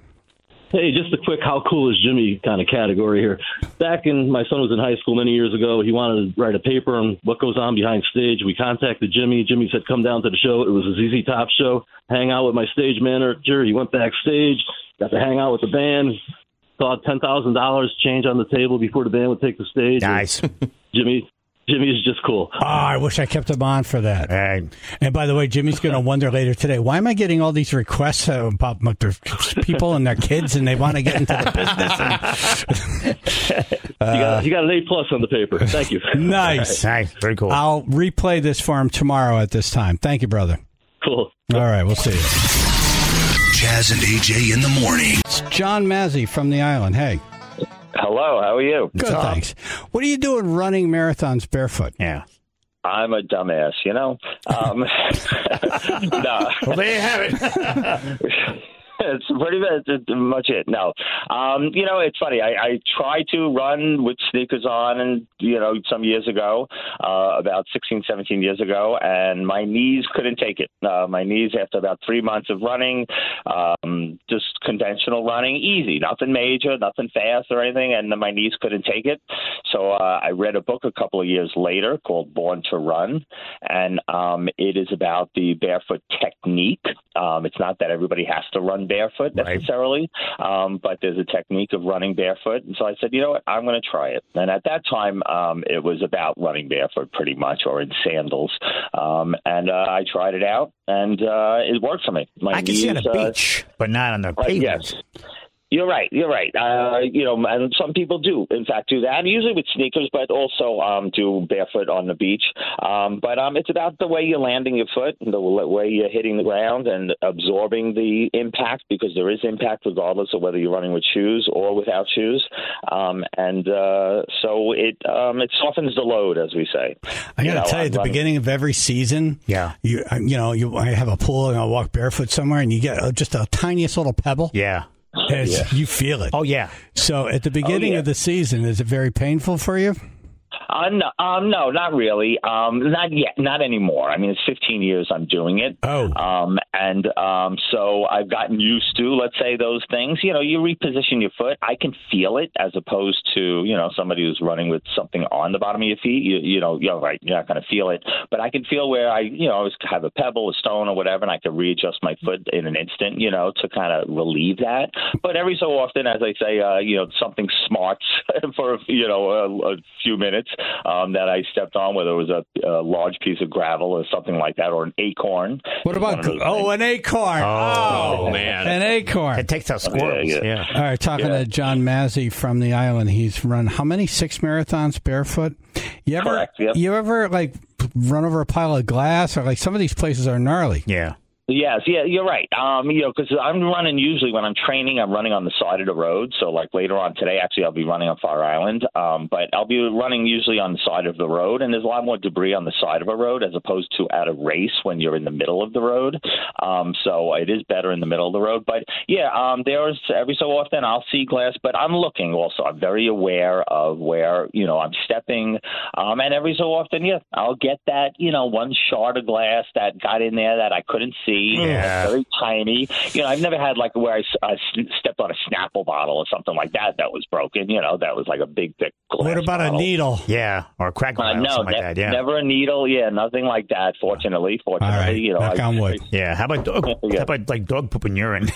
Speaker 12: Hey, just a quick how cool is Jimmy kind of category here. Back in, my son was in high school many years ago. He wanted to write a paper on what goes on behind stage. We contacted Jimmy. Jimmy said, come down to the show. It was a Z Z Top show. Hang out with my stage manager. He went backstage, got to hang out with the band. Saw ten thousand dollars change on the table before the band would take the stage.
Speaker 5: Nice.
Speaker 12: Jimmy Jimmy is just cool.
Speaker 1: Oh, I wish I kept him on for that. Right. And by the way, Jimmy's going to wonder later today, why am I getting all these requests about people and their kids and they want to get into the business? And,
Speaker 12: uh, you, got, you got an A plus on the paper. Thank you.
Speaker 1: Nice.
Speaker 5: Nice. Very cool.
Speaker 1: I'll replay this for him tomorrow at this time. Thank you, brother.
Speaker 12: Cool.
Speaker 1: All right. We'll see you.
Speaker 10: Chaz and A J in the morning.
Speaker 1: It's John Mazzy from the island. Hey.
Speaker 13: Hello, how are you?
Speaker 1: Good, thanks. What are you doing running marathons barefoot?
Speaker 5: Yeah.
Speaker 13: I'm a dumbass, you know? Um, no.
Speaker 5: Well, there you have it.
Speaker 13: It's pretty much it. No. Um, you know, it's funny. I, I tried to run with sneakers on, and, you know, some years ago, uh, about sixteen, seventeen years ago, and my knees couldn't take it. Uh, my knees, after about three months of running, um, just conventional running, easy, nothing major, nothing fast or anything, and my knees couldn't take it. So uh, I read a book a couple of years later called Born to Run, and um, it is about the barefoot technique. Um, it's not that everybody has to run barefoot necessarily, right. um, but there's a technique of running barefoot. And so I said, you know what, I'm going to try it. And at that time, um, it was about running barefoot pretty much, or in sandals. Um, and uh, I tried it out, and uh, it worked for me. My
Speaker 5: I can
Speaker 13: knees,
Speaker 5: see on a
Speaker 13: uh,
Speaker 5: beach, but not on the
Speaker 13: right,
Speaker 5: pavement.
Speaker 13: Yes. You're right. You're right. Uh, you know, and some people do, in fact, do that, usually with sneakers, but also um, do barefoot on the beach. Um, but um, it's about the way you're landing your foot, and the way you're hitting the ground and absorbing the impact, because there is impact regardless of whether you're running with shoes or without shoes. Um, and uh, so it um, it softens the load, as we say.
Speaker 1: I got to
Speaker 13: you know,
Speaker 1: tell you, at the
Speaker 13: running.
Speaker 1: beginning of every season,
Speaker 5: yeah,
Speaker 1: you you know, you I have a pool and I walk barefoot somewhere, and you get just a tiniest little pebble.
Speaker 5: Yeah.
Speaker 1: As
Speaker 13: yeah.
Speaker 1: you feel it.
Speaker 5: Oh, yeah.
Speaker 1: So at the beginning oh, yeah. of the season, is it very painful for you?
Speaker 13: Uh, no, um, no, not really. Um, not yet, not anymore. I mean, it's fifteen years I'm doing it.
Speaker 1: Oh.
Speaker 13: Um, and um, so I've gotten used to, let's say, those things. You know, you reposition your foot. I can feel it, as opposed to, you know, somebody who's running with something on the bottom of your feet. You, you know, you're right, you're not going to feel it. But I can feel where I, you know, always have a pebble, a stone, or whatever, and I can readjust my foot in an instant, you know, to kind of relieve that. But every so often, as I say, uh, you know, something smarts for, you know, a, a few minutes. um, that I stepped on, whether it was a, a large piece of gravel or something like that, or an acorn.
Speaker 1: What about oh, an acorn?
Speaker 5: Oh,
Speaker 1: Oh,
Speaker 5: man.
Speaker 1: an acorn.
Speaker 5: It takes out squirrels.
Speaker 13: Yeah,
Speaker 5: Yeah.
Speaker 13: yeah.
Speaker 1: All right, talking
Speaker 13: Yeah.
Speaker 1: to John Mazzy from the island. He's run how many six marathons barefoot? You ever,
Speaker 13: Correct, yep.
Speaker 1: you ever like run over a pile of glass, or like some of these places are gnarly?
Speaker 5: Yeah.
Speaker 13: Yes, yeah, you're right. Um, you know, because I'm running usually when I'm training, I'm running on the side of the road. So, like later on today, actually, I'll be running on Fire Island. Um, but I'll be running usually on the side of the road, and there's a lot more debris on the side of a road as opposed to at a race when you're in the middle of the road. Um, so it is better in the middle of the road. But yeah, um, there's every so often I'll see glass, but I'm looking also. I'm very aware of where you know I'm stepping, um, and every so often, yeah, I'll get that you know one shard of glass that got in there that I couldn't see.
Speaker 5: Yeah.
Speaker 13: Very tiny. You know, I've never had like where I, I stepped on a Snapple bottle or something like that that was broken. You know, that was like a big, thick glass
Speaker 1: What about
Speaker 13: bottle.
Speaker 1: a needle?
Speaker 5: Yeah. Or a crack
Speaker 13: Uh,
Speaker 5: vial,
Speaker 13: no,
Speaker 5: something
Speaker 13: ne-
Speaker 5: like that. Yeah.
Speaker 13: never a needle. Yeah, nothing like that. Fortunately, fortunately,
Speaker 1: All right,
Speaker 13: you know,
Speaker 1: knock
Speaker 13: I,
Speaker 1: on wood.
Speaker 5: Yeah. How about dog?
Speaker 13: Yeah.
Speaker 5: How about like dog poop and urine?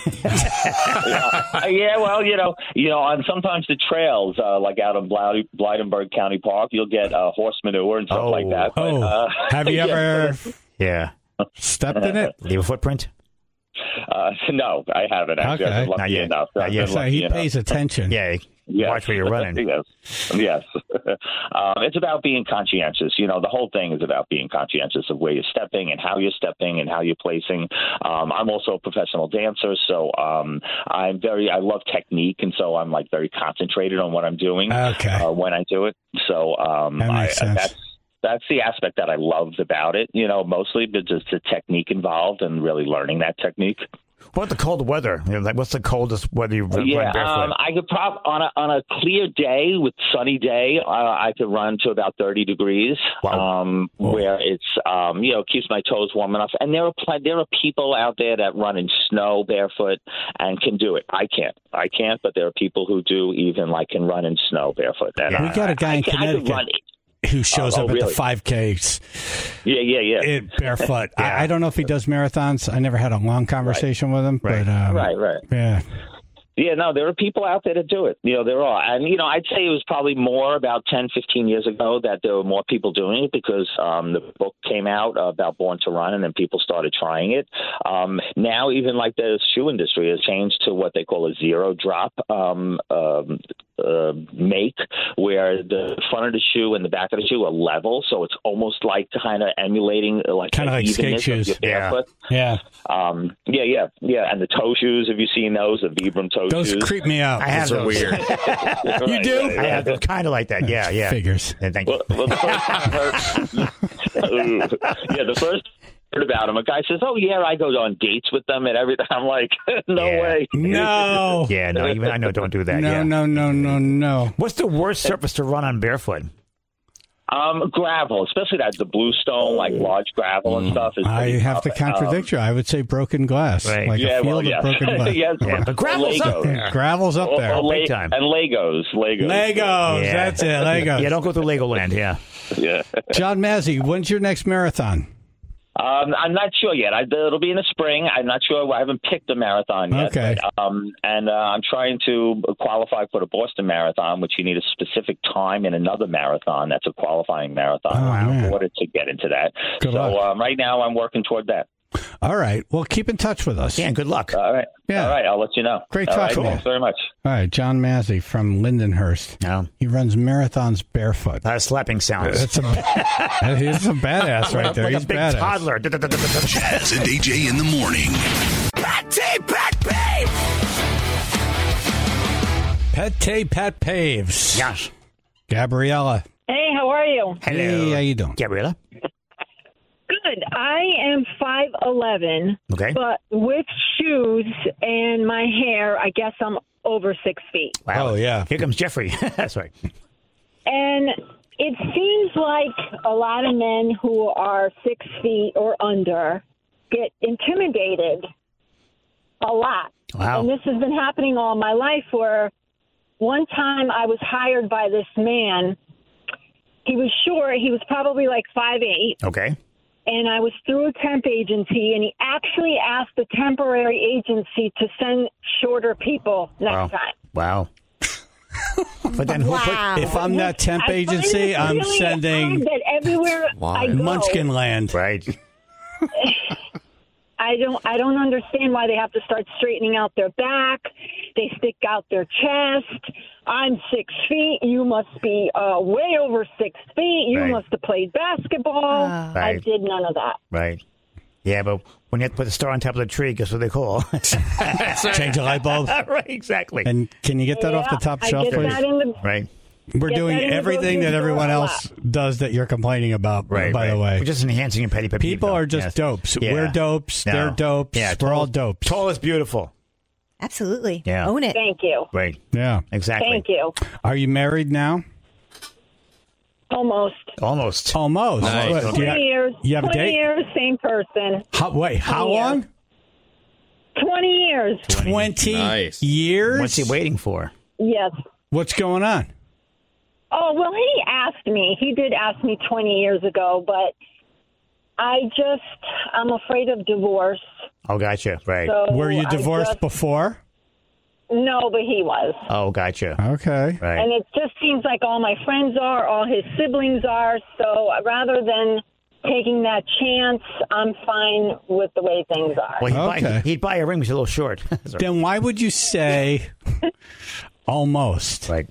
Speaker 13: yeah, yeah, well, you know, you know, on sometimes the trails, uh, like out in Blyde- Blydenburg County Park, you'll get uh, horse manure and stuff
Speaker 5: Oh.
Speaker 13: like that. But,
Speaker 1: Oh,
Speaker 13: uh,
Speaker 1: have you
Speaker 13: yeah,
Speaker 1: ever
Speaker 5: yeah.
Speaker 1: stepped in it?
Speaker 5: Leave a footprint?
Speaker 13: Uh, no, I haven't. Actually,
Speaker 1: Okay.
Speaker 13: I've been lucky
Speaker 5: Not yet.
Speaker 13: enough.
Speaker 5: Not
Speaker 13: I've
Speaker 5: yet.
Speaker 13: been
Speaker 1: So
Speaker 13: lucky
Speaker 1: he
Speaker 13: enough.
Speaker 1: pays attention.
Speaker 5: Yeah.
Speaker 13: Yes.
Speaker 5: Watch where you're running.
Speaker 13: yes. Yes. um, it's about being conscientious. You know, the whole thing is about being conscientious of where you're stepping and how you're stepping and how you're placing. Um, I'm also a professional dancer, so um, I'm very, I love technique, and so I'm like very concentrated on what I'm doing
Speaker 1: Okay.
Speaker 13: uh, when I do it. So um,
Speaker 1: That makes
Speaker 13: I,
Speaker 1: sense.
Speaker 13: that's that's the aspect that I loved about it. You know, mostly but just the technique involved and really learning that technique.
Speaker 5: What about the cold weather? You know, like, what's the coldest weather you run
Speaker 13: Yeah,
Speaker 5: barefoot?
Speaker 13: um, I could probably on a on a clear day with sunny day, uh, I could run to about thirty degrees,
Speaker 5: Wow.
Speaker 13: um, where it's um, you know keeps my toes warm enough. And there are pl- there are people out there that run in snow barefoot and can do it. I can't, I can't, but there are people who do even like can run in snow barefoot. And
Speaker 1: We got a guy
Speaker 13: I,
Speaker 1: in
Speaker 13: I, can- I could
Speaker 1: Connecticut
Speaker 13: run
Speaker 1: who shows
Speaker 13: Oh,
Speaker 1: up
Speaker 13: oh,
Speaker 1: at the
Speaker 13: really?
Speaker 1: five Ks
Speaker 13: Yeah, yeah, yeah.
Speaker 1: it, barefoot.
Speaker 5: Yeah.
Speaker 1: I, I don't know if he does marathons. I never had a long conversation with him,
Speaker 5: Right.
Speaker 1: but um,
Speaker 13: Right, right.
Speaker 1: yeah.
Speaker 13: Yeah, no, there are people out there that do it. You know, there are. And, you know, I'd say it was probably more about ten, fifteen years ago that there were more people doing it because um, the book came out uh, about Born to Run, and then people started trying it. Um, now, even like the shoe industry has changed to what they call a zero drop um, um, uh, make, where the front of the shoe and the back of the shoe are level. So it's almost like kind of emulating uh, like
Speaker 1: Kind of like skate
Speaker 13: evenness of
Speaker 1: shoes.
Speaker 13: your
Speaker 5: Yeah.
Speaker 13: barefoot.
Speaker 1: Yeah.
Speaker 13: Um, yeah, yeah, yeah. And the toe shoes, have you seen those? The Vibram toe
Speaker 1: Those
Speaker 13: shoes?
Speaker 1: creep me out.
Speaker 5: I have
Speaker 1: Those are
Speaker 5: those.
Speaker 1: weird.
Speaker 13: Right,
Speaker 1: You do?
Speaker 13: right,
Speaker 5: I
Speaker 13: right.
Speaker 5: have them kind of like that. Yeah, yeah.
Speaker 1: Figures.
Speaker 5: And thank
Speaker 13: Well,
Speaker 5: you.
Speaker 13: well, the first, Ooh. yeah, the first heard about him, a guy says, "Oh yeah, I go on dates with them and everything." I'm like, "No
Speaker 5: Yeah.
Speaker 13: way."
Speaker 1: No.
Speaker 5: Yeah, no, even I know don't do that.
Speaker 1: No,
Speaker 5: yeah.
Speaker 1: no, no, no, no.
Speaker 5: What's the worst surface to run on barefoot?
Speaker 13: Um, gravel, especially that the bluestone, like large gravel and stuff. Is
Speaker 1: I
Speaker 13: pretty
Speaker 1: have to
Speaker 13: tough.
Speaker 1: contradict you. I would say broken glass.
Speaker 5: Right.
Speaker 1: Like
Speaker 13: yeah,
Speaker 1: a field
Speaker 13: well, yeah.
Speaker 1: of broken glass.
Speaker 13: yes,
Speaker 5: Yeah, but gravel's up
Speaker 13: Legos.
Speaker 5: there.
Speaker 1: Gravel's up
Speaker 13: Or-
Speaker 1: there.
Speaker 13: or Le-
Speaker 5: Big time.
Speaker 13: And Legos, Legos,
Speaker 1: Legos.
Speaker 5: Yeah.
Speaker 1: That's it. Legos.
Speaker 5: Yeah, don't go through Legoland. Yeah.
Speaker 13: Yeah.
Speaker 1: John Mazzy, when's your next marathon?
Speaker 13: Um, I'm not sure yet. I, it'll be in the spring. I'm not sure. I haven't picked a marathon yet.
Speaker 1: Okay.
Speaker 13: But, um, and uh, I'm trying to qualify for the Boston Marathon, which you need a specific time in another marathon. That's a qualifying marathon
Speaker 1: Oh, man.
Speaker 13: in order to get into that.
Speaker 1: Good
Speaker 13: so
Speaker 1: luck.
Speaker 13: um, right now I'm working toward that.
Speaker 1: All right. Well, keep in touch with us.
Speaker 5: Yeah, and good luck.
Speaker 13: All right.
Speaker 1: Yeah.
Speaker 13: All right. I'll let you know.
Speaker 1: Great
Speaker 13: All
Speaker 1: talking
Speaker 13: right,
Speaker 1: to you.
Speaker 13: Thanks very much.
Speaker 1: All right. John Mazzy from Lindenhurst.
Speaker 5: No.
Speaker 1: He runs marathons barefoot.
Speaker 5: A lot of slapping sounds.
Speaker 1: That's a, he's a badass right there.
Speaker 5: Like
Speaker 1: He's
Speaker 5: a big
Speaker 1: badass.
Speaker 5: toddler.
Speaker 10: Chaz and A J in the morning.
Speaker 2: Pet pet peeve.
Speaker 1: Pet Pat Paves.
Speaker 5: Yes.
Speaker 1: Gabriella.
Speaker 14: Hey, how are you?
Speaker 5: Hello.
Speaker 1: Hey, how you doing?
Speaker 5: Gabriella.
Speaker 14: Good. I am five eleven,
Speaker 5: Okay.
Speaker 14: but with shoes and my hair, I guess I'm over six feet.
Speaker 5: Wow.
Speaker 1: Oh, yeah.
Speaker 5: Here comes Jeffrey. That's right.
Speaker 14: And it seems like a lot of men who are six feet or under get intimidated a lot.
Speaker 5: Wow.
Speaker 14: And this has been happening all my life where one time I was hired by this man. He was short. He was probably like five eight.
Speaker 5: Okay.
Speaker 14: And I was through a temp agency, and he actually asked the temporary agency to send shorter people next
Speaker 5: Wow.
Speaker 14: time.
Speaker 5: Wow. But then who
Speaker 7: Wow.
Speaker 5: put,
Speaker 1: If I'm that temp
Speaker 14: I find
Speaker 1: agency,
Speaker 14: it
Speaker 1: I'm
Speaker 14: really
Speaker 1: sending
Speaker 14: odd that everywhere I go,
Speaker 1: Munchkin Land.
Speaker 5: right?
Speaker 14: I don't I don't understand why they have to start straightening out their back. They stick out their chest. I'm six feet. You must be uh, way over six feet. You
Speaker 5: Right.
Speaker 14: must have played basketball. I
Speaker 5: Right.
Speaker 14: did none of that.
Speaker 5: Right. Yeah, but when you have to put the star on top of the tree, guess what they call?
Speaker 1: Change a light bulb.
Speaker 5: Right, exactly.
Speaker 1: And can you get that off the
Speaker 14: Yeah,
Speaker 1: top
Speaker 14: I
Speaker 1: shelf,
Speaker 14: get
Speaker 1: please?
Speaker 14: that in the
Speaker 5: Right.
Speaker 1: We're
Speaker 14: get
Speaker 1: doing
Speaker 14: that in the
Speaker 1: everything
Speaker 14: grocery
Speaker 1: that
Speaker 14: store
Speaker 1: everyone
Speaker 14: a
Speaker 1: else does that you're complaining about,
Speaker 5: Right.
Speaker 1: by
Speaker 5: right.
Speaker 1: the way.
Speaker 5: We're just enhancing your petty pet peeve,
Speaker 1: People
Speaker 5: though.
Speaker 1: are just
Speaker 5: Yes.
Speaker 1: dopes.
Speaker 5: Yeah.
Speaker 1: We're dopes.
Speaker 5: No.
Speaker 1: They're dopes.
Speaker 5: Yeah,
Speaker 1: We're
Speaker 5: tall-
Speaker 1: all dopes.
Speaker 5: Tall is beautiful.
Speaker 7: Absolutely.
Speaker 5: Yeah.
Speaker 7: Own it.
Speaker 14: Thank you.
Speaker 5: Right.
Speaker 1: Yeah.
Speaker 5: Exactly.
Speaker 14: Thank you.
Speaker 1: Are you married now?
Speaker 14: Almost.
Speaker 5: Almost.
Speaker 1: Almost.
Speaker 4: Nice.
Speaker 1: What, do
Speaker 14: twenty
Speaker 1: you ha-
Speaker 14: years.
Speaker 1: You have a
Speaker 14: twenty
Speaker 1: date?
Speaker 14: years, same person.
Speaker 1: How, wait, how
Speaker 14: twenty
Speaker 1: long?
Speaker 14: years. Twenty years.
Speaker 1: twenty
Speaker 4: Nice.
Speaker 1: years?
Speaker 5: What's he waiting for?
Speaker 14: Yes.
Speaker 1: What's going on?
Speaker 14: Oh, well, he asked me. He did ask me twenty years ago, but I just, I'm afraid of divorce.
Speaker 5: Oh, gotcha. Right.
Speaker 14: So
Speaker 1: Were you
Speaker 14: I
Speaker 1: divorced
Speaker 14: just-
Speaker 1: before?
Speaker 14: No, but he was.
Speaker 5: Oh, gotcha.
Speaker 1: Okay.
Speaker 5: Right.
Speaker 14: And it just seems like all my friends are, all his siblings are. So rather than taking that chance, I'm fine with the way things are.
Speaker 5: Well, he'd,
Speaker 1: Okay.
Speaker 5: buy, he'd buy a ring, which is a little short. Sorry.
Speaker 1: Then why would you say almost?
Speaker 5: Right.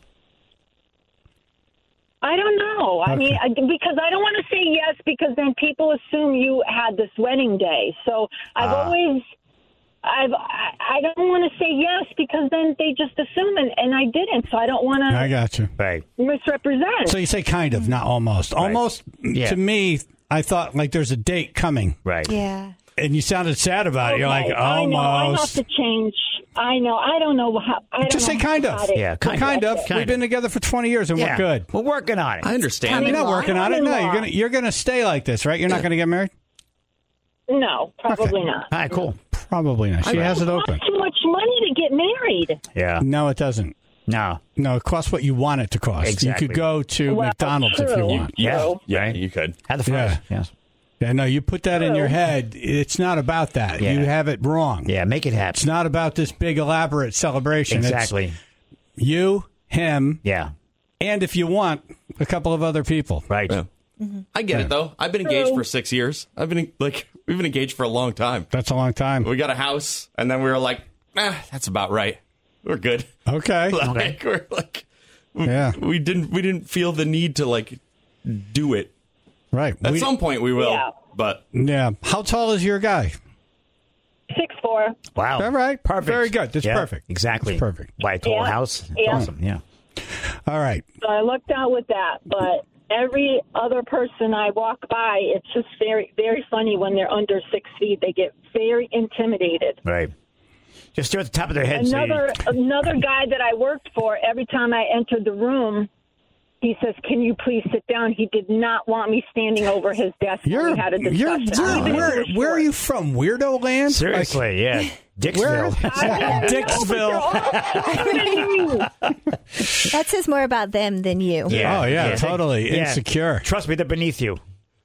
Speaker 14: I don't know. I
Speaker 1: Okay.
Speaker 14: mean, I, because I don't want to say yes because then people assume you had this wedding day. So I've
Speaker 5: Ah.
Speaker 14: always, I've, I, I don't want to say yes because then they just assume and, and I didn't. So I don't want
Speaker 1: I
Speaker 14: to
Speaker 1: got you.
Speaker 5: Right.
Speaker 14: misrepresent.
Speaker 1: So you say kind of, not almost. Almost,
Speaker 5: Yeah.
Speaker 1: to me, I thought like there's a date coming.
Speaker 5: Right.
Speaker 7: Yeah.
Speaker 1: And you sounded sad about it. You're like,
Speaker 14: Okay, I know. I have
Speaker 1: almost.
Speaker 14: to change. I know. I don't know how. I don't
Speaker 1: Just
Speaker 14: know
Speaker 1: say kind
Speaker 14: how
Speaker 1: of.
Speaker 14: to-
Speaker 5: Yeah, kind,
Speaker 1: Kind of.
Speaker 5: Kind
Speaker 1: We've been together for twenty years and
Speaker 5: Yeah.
Speaker 1: we're good.
Speaker 5: We're working on it.
Speaker 4: I understand.
Speaker 1: You're
Speaker 4: it.
Speaker 1: not working on it. No, you're
Speaker 14: Common law.
Speaker 1: gonna you're gonna stay like this, right? You're not gonna get married.
Speaker 14: No, probably not.
Speaker 5: All right, cool.
Speaker 1: Probably not. She has it
Speaker 14: It
Speaker 1: open.
Speaker 14: costs too much money to get married.
Speaker 5: Yeah.
Speaker 1: No, it doesn't.
Speaker 5: No.
Speaker 1: No, it costs what you want it to cost.
Speaker 5: Exactly.
Speaker 1: You could go to
Speaker 14: Well,
Speaker 1: McDonald's if you
Speaker 14: true.
Speaker 1: want.
Speaker 5: Yeah.
Speaker 4: Yeah,
Speaker 5: Right.
Speaker 4: you could.
Speaker 5: Have the fries.
Speaker 1: Yeah.
Speaker 5: Yes.
Speaker 1: Yeah, no, you put that in your
Speaker 14: True.
Speaker 1: head. It's not about that.
Speaker 5: Yeah.
Speaker 1: You have it wrong.
Speaker 5: Yeah. Make it
Speaker 1: It's
Speaker 5: happen.
Speaker 1: not about this big elaborate celebration. It's
Speaker 5: Exactly.
Speaker 1: you, him,
Speaker 5: Yeah.
Speaker 1: and if you want, a couple of other people.
Speaker 5: Right.
Speaker 4: Yeah. I get it though. I've been engaged for six years. I've been like we've been engaged for a long time.
Speaker 1: That's a long time.
Speaker 4: We got a house, and then we were like, ah, that's about right. We're good.
Speaker 1: Okay.
Speaker 4: Like we're like,
Speaker 1: Yeah.
Speaker 4: we didn't we didn't feel the need to like do it.
Speaker 1: Right.
Speaker 4: At
Speaker 1: We-
Speaker 4: some point we will,
Speaker 14: Yeah.
Speaker 4: but
Speaker 1: yeah. How tall is your guy?
Speaker 14: Six four.
Speaker 5: Wow.
Speaker 1: All right.
Speaker 5: Perfect.
Speaker 1: Very good. That's
Speaker 5: Yeah,
Speaker 1: perfect.
Speaker 5: Exactly.
Speaker 1: That's perfect.
Speaker 5: Buy a tall
Speaker 14: Yeah.
Speaker 5: house. That's
Speaker 14: Yeah.
Speaker 5: awesome. Yeah.
Speaker 1: All right.
Speaker 14: So I lucked out with that, but every other person I walk by, it's just very, very funny when they're under six feet. They get very intimidated.
Speaker 5: Right. Just stare at the top of their head. and say-
Speaker 14: Another another guy that I worked for, every time I entered the room, he says, "Can you please sit down?" He did not want me standing over his desk when
Speaker 1: You're,
Speaker 14: we had a
Speaker 1: you're,
Speaker 14: discussion.
Speaker 1: you're- where, where are you from? Weirdo land?
Speaker 5: Seriously, yeah. Dixville.
Speaker 14: I
Speaker 1: Dixville.
Speaker 7: That says more about them than you.
Speaker 5: Yeah.
Speaker 1: Oh, yeah,
Speaker 5: Yeah.
Speaker 1: totally.
Speaker 5: Yeah.
Speaker 1: Insecure.
Speaker 5: Trust me, they're beneath you.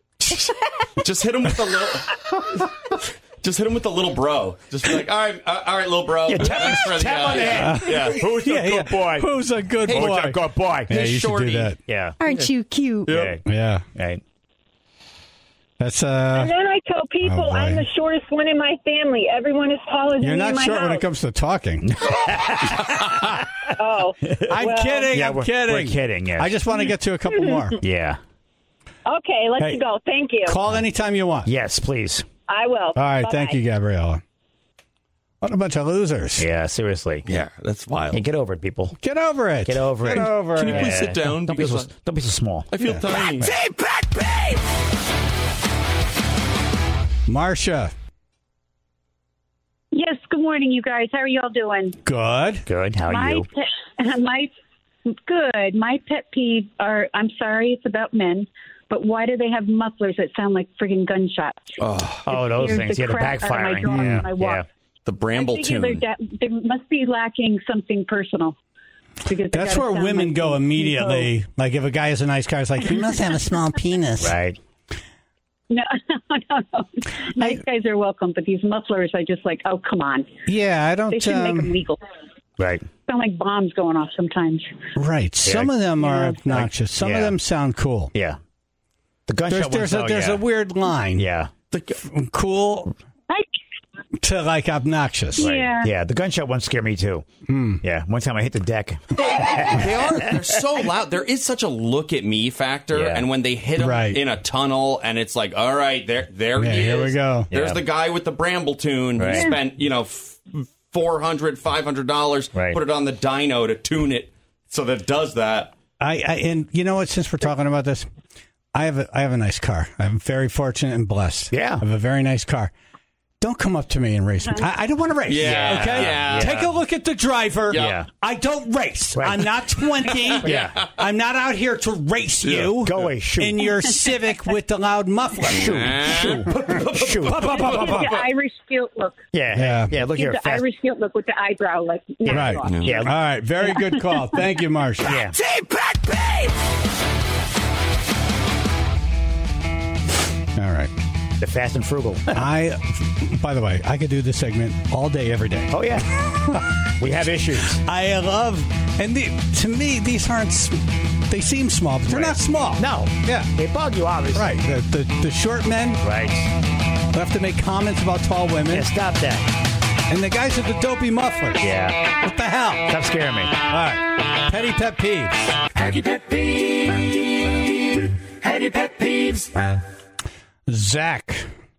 Speaker 4: just hit him with a little. Just hit him with a little bro. Just be like, all right, uh, all right, little bro.
Speaker 5: Yeah, tap,
Speaker 4: Thanks for the,
Speaker 5: tap
Speaker 4: uh,
Speaker 5: on the
Speaker 4: yeah,
Speaker 5: head.
Speaker 4: yeah.
Speaker 5: Who's a
Speaker 1: Yeah,
Speaker 5: good
Speaker 1: yeah.
Speaker 5: boy?
Speaker 1: Who's a good
Speaker 4: Hey,
Speaker 1: boy?
Speaker 5: Who's a good boy?
Speaker 1: Yeah,
Speaker 4: He's
Speaker 1: you should
Speaker 4: shorty.
Speaker 1: do that.
Speaker 5: Yeah.
Speaker 7: Aren't you cute?
Speaker 5: Yeah.
Speaker 1: Yeah.
Speaker 5: Right.
Speaker 1: That's,
Speaker 14: And
Speaker 1: uh,
Speaker 14: then I tell people
Speaker 1: Oh, boy.
Speaker 14: I'm the shortest one in my family. Everyone is taller than
Speaker 1: you're
Speaker 14: me
Speaker 1: not
Speaker 14: in my
Speaker 1: short
Speaker 14: house.
Speaker 1: when it comes to talking.
Speaker 14: Oh,
Speaker 1: I'm
Speaker 14: well,
Speaker 1: kidding.
Speaker 5: Yeah,
Speaker 1: I'm
Speaker 5: we're,
Speaker 1: kidding.
Speaker 5: we're kidding, yes.
Speaker 1: I just want to get to a couple more.
Speaker 5: Yeah.
Speaker 14: Okay, let's
Speaker 1: Hey,
Speaker 14: go. Thank you.
Speaker 1: Call anytime you want.
Speaker 5: Yes, please.
Speaker 14: I will.
Speaker 1: All right.
Speaker 14: Bye-bye.
Speaker 1: Thank you, Gabriella. What a bunch of losers.
Speaker 5: Yeah, seriously.
Speaker 4: Yeah, that's wild.
Speaker 5: Hey, get over it, people.
Speaker 1: Get over it.
Speaker 5: Get over
Speaker 1: Get
Speaker 5: it.
Speaker 1: over
Speaker 4: Can you
Speaker 1: it.
Speaker 4: please sit down?
Speaker 5: Don't be,
Speaker 4: Because
Speaker 5: so, don't be so small.
Speaker 4: I feel tiny.
Speaker 1: Marcia.
Speaker 15: Yes, good morning, you guys. How are y'all doing?
Speaker 1: Good.
Speaker 5: Good. How are
Speaker 15: my
Speaker 5: you?
Speaker 15: Pet, my good. My pet peeve are. I'm sorry, it's about men, but why do they have mufflers that sound like friggin' gunshots?
Speaker 4: Oh,
Speaker 5: Oh, those
Speaker 15: Scares
Speaker 5: things.
Speaker 15: the
Speaker 5: Yeah, the
Speaker 15: crap out of my
Speaker 5: backfiring.
Speaker 15: dog
Speaker 5: Yeah.
Speaker 15: when I walk.
Speaker 5: Yeah.
Speaker 4: the Bramble
Speaker 15: I figure they're
Speaker 4: tune.
Speaker 15: da- they must be lacking something personal. Because they
Speaker 1: That's
Speaker 15: gotta
Speaker 1: where
Speaker 15: sound
Speaker 1: women
Speaker 15: like
Speaker 1: go
Speaker 15: they-
Speaker 1: immediately. Like if a guy has a nice car, it's like, he must have a small penis.
Speaker 5: Right.
Speaker 15: No, no, no. Nice guys are welcome, but these mufflers, I just like, oh, come on.
Speaker 1: Yeah, I
Speaker 15: They
Speaker 1: don't.
Speaker 15: should make them
Speaker 1: Um,
Speaker 15: legal.
Speaker 5: Right.
Speaker 15: Sound like bombs going off sometimes.
Speaker 1: Right. Some
Speaker 5: Yeah.
Speaker 1: of them are
Speaker 15: Yeah.
Speaker 1: obnoxious. Some
Speaker 5: Yeah.
Speaker 1: of them sound cool.
Speaker 5: Yeah. The gunshot
Speaker 1: There's, there's,
Speaker 5: ones,
Speaker 1: a,
Speaker 5: though,
Speaker 1: there's
Speaker 5: yeah.
Speaker 1: a weird line.
Speaker 5: Yeah.
Speaker 1: From cool
Speaker 15: I,
Speaker 1: to like obnoxious.
Speaker 5: Right.
Speaker 15: Yeah.
Speaker 5: Yeah. The gunshot ones scare me too.
Speaker 1: Mm.
Speaker 5: Yeah. One time I hit the deck.
Speaker 4: They are. They're so loud. There is such a look at me factor,
Speaker 5: Yeah.
Speaker 4: and when they hit him
Speaker 1: Right.
Speaker 4: in a tunnel, and it's like, all right, there, there
Speaker 1: Yeah,
Speaker 4: he is.
Speaker 1: here we go.
Speaker 4: There's
Speaker 5: Yeah.
Speaker 4: the guy with the Bramble tune
Speaker 5: Right.
Speaker 4: who spent, you know, f- four hundred, five hundred dollars,
Speaker 5: Right.
Speaker 4: put it on the dyno to tune it so that it does that.
Speaker 1: I, I and you know what? Since we're talking about this, I have a I have a nice car. I'm very fortunate and blessed.
Speaker 5: Yeah.
Speaker 1: I have a very nice car. Don't come up to me and race me. I, I don't want to race.
Speaker 4: Yeah.
Speaker 1: Okay.
Speaker 4: Yeah.
Speaker 1: Take a look at the driver.
Speaker 5: Yeah.
Speaker 1: I don't race.
Speaker 5: Right.
Speaker 1: I'm not twenty.
Speaker 5: Yeah.
Speaker 1: I'm not out here to race you.
Speaker 5: Go away. Shoot.
Speaker 1: In your Civic with the loud muffler.
Speaker 5: Shoot. Shoot.
Speaker 1: Pop, pop, pop, pop, pop.
Speaker 14: The Irish gilt look.
Speaker 5: Yeah.
Speaker 1: Yeah.
Speaker 5: Yeah. Look
Speaker 14: He's
Speaker 5: here.
Speaker 14: the
Speaker 5: Fast.
Speaker 14: Irish gilt look with the eyebrow, like knocked
Speaker 1: Right.
Speaker 14: off.
Speaker 5: Yeah.
Speaker 1: All right. Very good call. Thank you, Marcia.
Speaker 5: Yeah.
Speaker 1: All right.
Speaker 5: The fast and frugal.
Speaker 1: I, by the way, I could do this segment all day, every day.
Speaker 5: Oh yeah. We have issues.
Speaker 1: I love, and the, to me, these aren't, s- they seem small, but they're
Speaker 5: Right.
Speaker 1: not small.
Speaker 5: No.
Speaker 1: Yeah.
Speaker 5: They bug you, obviously.
Speaker 1: Right. The, the, the short men
Speaker 5: Right.
Speaker 1: have to make comments about tall women.
Speaker 5: Yeah. Stop that.
Speaker 1: And the guys with the dopey mufflers.
Speaker 5: Yeah.
Speaker 1: What the hell?
Speaker 5: Stop scaring me.
Speaker 1: All right. Petty pet peeves.
Speaker 2: Petty pet peeves. Petty pet peeves.
Speaker 1: Zach.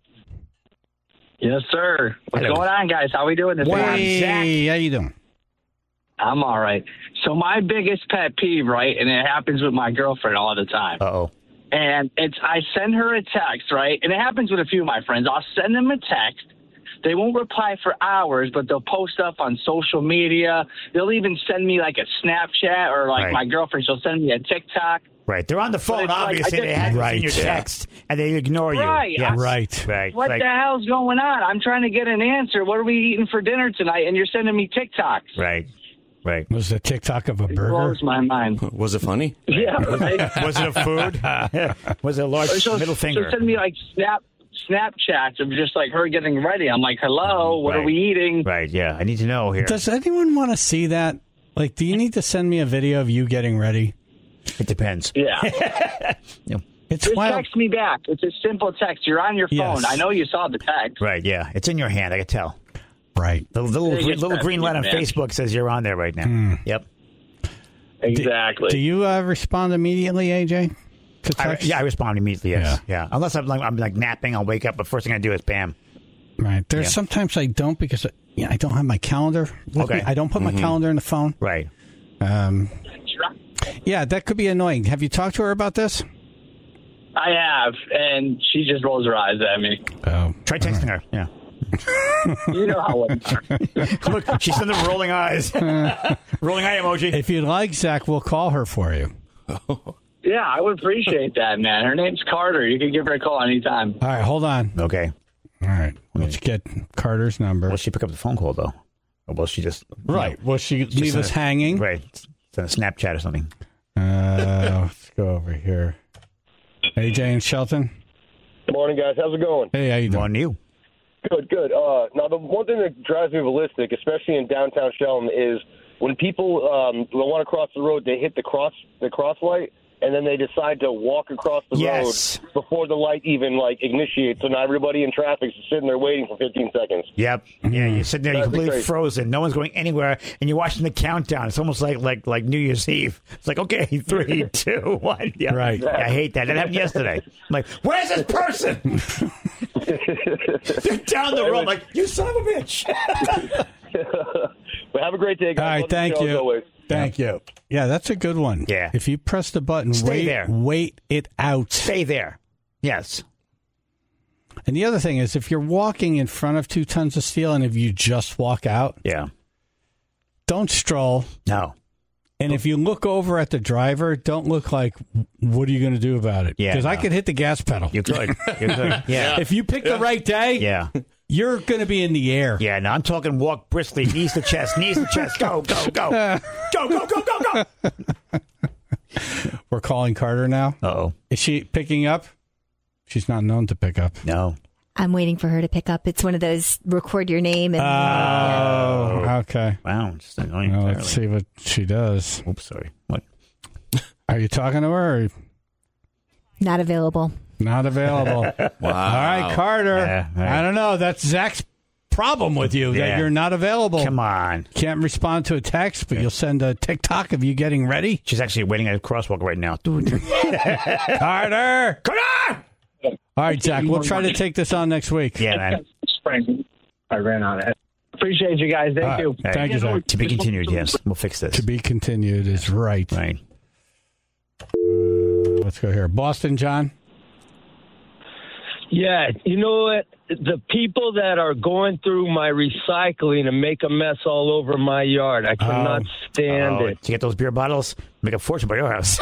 Speaker 16: Yes, sir. What's
Speaker 5: Hello.
Speaker 16: going on, guys? How we doing this morning?
Speaker 1: Hey, how you doing?
Speaker 16: I'm all right. So my biggest pet peeve, right, and it happens with my girlfriend all the time.
Speaker 5: Uh-oh.
Speaker 16: And it's I send her a text, right, and it happens with a few of my friends. I'll send them a text. They won't reply for hours, but they'll post stuff on social media. They'll even send me like a Snapchat or like
Speaker 5: Right.
Speaker 16: my girlfriend. She'll send me a TikTok.
Speaker 5: Right. They're on the phone,
Speaker 16: it's like,
Speaker 5: obviously.
Speaker 16: I
Speaker 5: They
Speaker 16: just-
Speaker 5: haven't
Speaker 1: Right.
Speaker 5: seen your
Speaker 1: Yeah.
Speaker 5: text, and they ignore you.
Speaker 16: Right.
Speaker 5: Yeah.
Speaker 16: I-
Speaker 1: Right.
Speaker 5: Right.
Speaker 16: What
Speaker 5: Like-
Speaker 16: the hell's going on? I'm trying to get an answer. What are we eating for dinner tonight? And you're sending me TikToks.
Speaker 5: Right. Right.
Speaker 1: Was the TikTok of a
Speaker 16: It
Speaker 1: burger?
Speaker 16: blows my mind.
Speaker 4: Was it funny?
Speaker 16: Yeah, right.
Speaker 5: Was it a food? Was it a large
Speaker 16: So,
Speaker 5: middle finger?
Speaker 16: So send me like snap Snapchats of just like her getting ready. I'm like, hello, what
Speaker 5: Right.
Speaker 16: are we eating?
Speaker 5: Right. Yeah. I need to know here.
Speaker 1: Does anyone want to see that? Like, do you need to send me a video of you getting ready?
Speaker 5: It depends.
Speaker 16: Yeah.
Speaker 1: It's
Speaker 16: Just
Speaker 1: wild.
Speaker 16: text me back. It's a simple text. You're on your phone.
Speaker 1: Yes.
Speaker 16: I know you saw the text.
Speaker 5: Right. Yeah. It's in your hand. I can tell.
Speaker 1: Right.
Speaker 5: The little
Speaker 16: There you
Speaker 5: little
Speaker 16: go.
Speaker 5: green light on
Speaker 16: Man.
Speaker 5: Facebook says you're on there right now.
Speaker 1: Hmm.
Speaker 5: Yep.
Speaker 16: Exactly.
Speaker 1: Do you uh, respond immediately, A J? To
Speaker 5: I,
Speaker 1: text?
Speaker 5: yeah, I respond immediately. Yes. Yeah. Unless I'm like I'm like napping, I'll wake up. But first thing I do is bam.
Speaker 1: Right. There's
Speaker 5: Yeah.
Speaker 1: sometimes I don't because yeah, I don't have my calendar with
Speaker 5: Okay.
Speaker 1: me. I don't put my calendar in the phone.
Speaker 5: Right.
Speaker 1: Um, yeah, that could be annoying. Have you talked to her about this?
Speaker 16: I have, and she just rolls her eyes at me.
Speaker 1: Oh,
Speaker 5: Try texting her. Yeah.
Speaker 16: You know how it
Speaker 5: Look, she's in the rolling eyes. Rolling eye emoji.
Speaker 1: If you'd like, Zach, we'll call her for you.
Speaker 16: Yeah, I would appreciate that, man. Her name's Carter. You can give her a call anytime.
Speaker 1: All right, hold on.
Speaker 5: Okay.
Speaker 1: All right, let's get Carter's number.
Speaker 5: Will she pick up the phone call though? Or will she just
Speaker 1: Right. Will she
Speaker 5: Just
Speaker 1: leave
Speaker 5: send
Speaker 1: us
Speaker 5: a-
Speaker 1: hanging?
Speaker 5: Right. Send a Snapchat or something.
Speaker 1: Uh, let's go over here. A J and Shelton.
Speaker 17: Good morning, guys. How's it going?
Speaker 1: Hey, how you doing?
Speaker 5: On you.
Speaker 17: Good, good. Uh, now, the one thing that drives me ballistic, especially in downtown Shelton, is when people um, want to cross the road, they hit the cross the cross light, and then they decide to walk across the
Speaker 5: Yes.
Speaker 17: road before the light even like initiates. So now everybody in traffic is sitting there waiting for fifteen seconds.
Speaker 5: Yep. Yeah, you're sitting there, you're
Speaker 17: That'd be
Speaker 5: completely
Speaker 17: crazy.
Speaker 5: frozen. No one's going anywhere, and you're watching the countdown. It's almost like like like New Year's Eve. It's like, okay, three, two, one. Yeah.
Speaker 1: Right.
Speaker 5: Yeah, I hate that. That happened yesterday. I'm like, where's this person? They're down the road. I'm like, you son of a bitch.
Speaker 17: But have a great day, guys.
Speaker 1: All right,
Speaker 17: Love the
Speaker 1: thank
Speaker 17: show,
Speaker 1: you.
Speaker 17: as always.
Speaker 1: Thank you. Yeah, that's a good one.
Speaker 5: Yeah.
Speaker 1: If you press the button,
Speaker 5: Stay
Speaker 1: wait,
Speaker 5: there.
Speaker 1: wait it out.
Speaker 5: Stay there. Yes.
Speaker 1: And the other thing is, if you're walking in front of two tons of steel and if you just walk out,
Speaker 5: Yeah.
Speaker 1: don't stroll.
Speaker 5: No.
Speaker 1: And if you look over at the driver, don't look like, what are you going to do about it?
Speaker 5: Yeah,
Speaker 1: Because I
Speaker 5: no.
Speaker 1: could hit the gas pedal.
Speaker 5: You could. You could. Yeah.
Speaker 1: If you pick the right day,
Speaker 5: Yeah.
Speaker 1: you're going to be in the air.
Speaker 5: Yeah, no, I'm talking walk briskly, knees to chest, knees to chest, go, go, go. Go, go, go, go, go.
Speaker 1: We're calling Carter now.
Speaker 5: Uh-oh.
Speaker 1: Is she picking up? She's not known to pick up.
Speaker 5: No.
Speaker 7: I'm waiting for her to pick up. It's one of those record your name and.
Speaker 1: Oh, okay.
Speaker 5: Wow. Just annoying.
Speaker 1: Well, let's see what she does.
Speaker 5: Oops, sorry. What?
Speaker 1: Are you talking to her? Or
Speaker 7: Not available.
Speaker 1: not available.
Speaker 4: Wow.
Speaker 1: All right, Carter.
Speaker 5: Yeah, all right.
Speaker 1: I don't know. That's Zach's problem with you,
Speaker 5: Yeah.
Speaker 1: that you're not available.
Speaker 5: Come on.
Speaker 1: Can't respond to a text, but you'll send a TikTok of you getting ready.
Speaker 5: She's actually waiting at a crosswalk right now.
Speaker 1: Carter!
Speaker 5: Carter!
Speaker 1: All right, Zach, we'll try to take this on next week.
Speaker 5: Yeah, man.
Speaker 16: Spring. I ran out of it. Appreciate you guys. Thank
Speaker 1: All right.
Speaker 16: you.
Speaker 1: Thank you, Zach.
Speaker 5: To be continued, yes. We'll fix this.
Speaker 1: To be continued is right.
Speaker 5: Right.
Speaker 1: Uh, let's go here. Boston, John.
Speaker 18: Yeah, you know what? The people that are going through my recycling and make a mess all over my yard, I cannot stand
Speaker 5: Oh,
Speaker 18: it.
Speaker 5: to get those beer bottles, make a fortune by your house.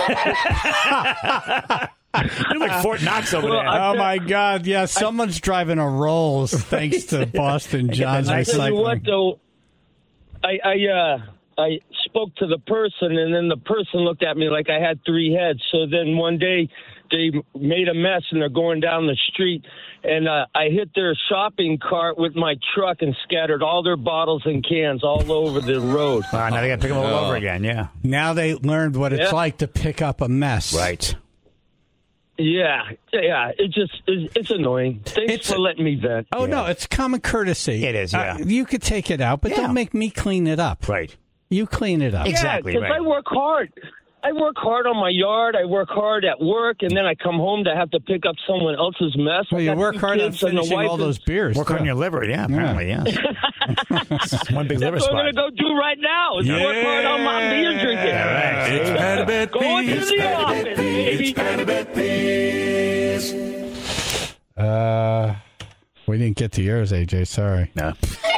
Speaker 5: You're like Fort Knox over
Speaker 18: Well,
Speaker 5: there.
Speaker 18: I-
Speaker 1: Oh, my God. Yeah, someone's driving a Rolls thanks to Boston John's
Speaker 18: I tell you what,
Speaker 1: recycling.
Speaker 18: though, I I uh I spoke to the person, and then the person looked at me like I had three heads. So then one day they made a mess, and they're going down the street, and uh, I hit their shopping cart with my truck and scattered all their bottles and cans all over the road.
Speaker 5: Uh, now they got to pick them all over again, yeah.
Speaker 1: Now they learned what it's
Speaker 18: Yeah.
Speaker 1: like to pick up a mess.
Speaker 5: Right.
Speaker 18: Yeah, yeah, it just it's, it's annoying. Thanks
Speaker 1: It's-
Speaker 18: for letting me vent.
Speaker 1: Oh, no, it's common courtesy.
Speaker 5: It is, yeah.
Speaker 1: Uh, you could take it out, but
Speaker 5: Yeah.
Speaker 1: don't make me clean it up.
Speaker 5: Right.
Speaker 1: You clean it up.
Speaker 5: Exactly,
Speaker 18: Yeah, because
Speaker 5: right.
Speaker 18: I work hard. I work hard on my yard. I work hard at work, and then I come home to have to pick up someone else's mess.
Speaker 1: Well,
Speaker 18: I
Speaker 1: you
Speaker 18: got
Speaker 1: work
Speaker 18: two
Speaker 1: hard on
Speaker 18: kids and a
Speaker 1: finishing
Speaker 18: wife
Speaker 1: all
Speaker 18: and-
Speaker 1: those beers.
Speaker 5: Work
Speaker 1: too.
Speaker 5: on your liver, yeah, apparently, yeah. One big liver
Speaker 18: That's what I'm
Speaker 5: spot.
Speaker 18: going to go do right now. Is work hard on my beer drinking.
Speaker 5: Yeah, right.
Speaker 6: It's bad a bit
Speaker 18: Going to
Speaker 6: peas.
Speaker 18: the office, baby.
Speaker 6: Bad a bit peas.
Speaker 1: Uh, we didn't get to yours, A J. Sorry.
Speaker 5: No.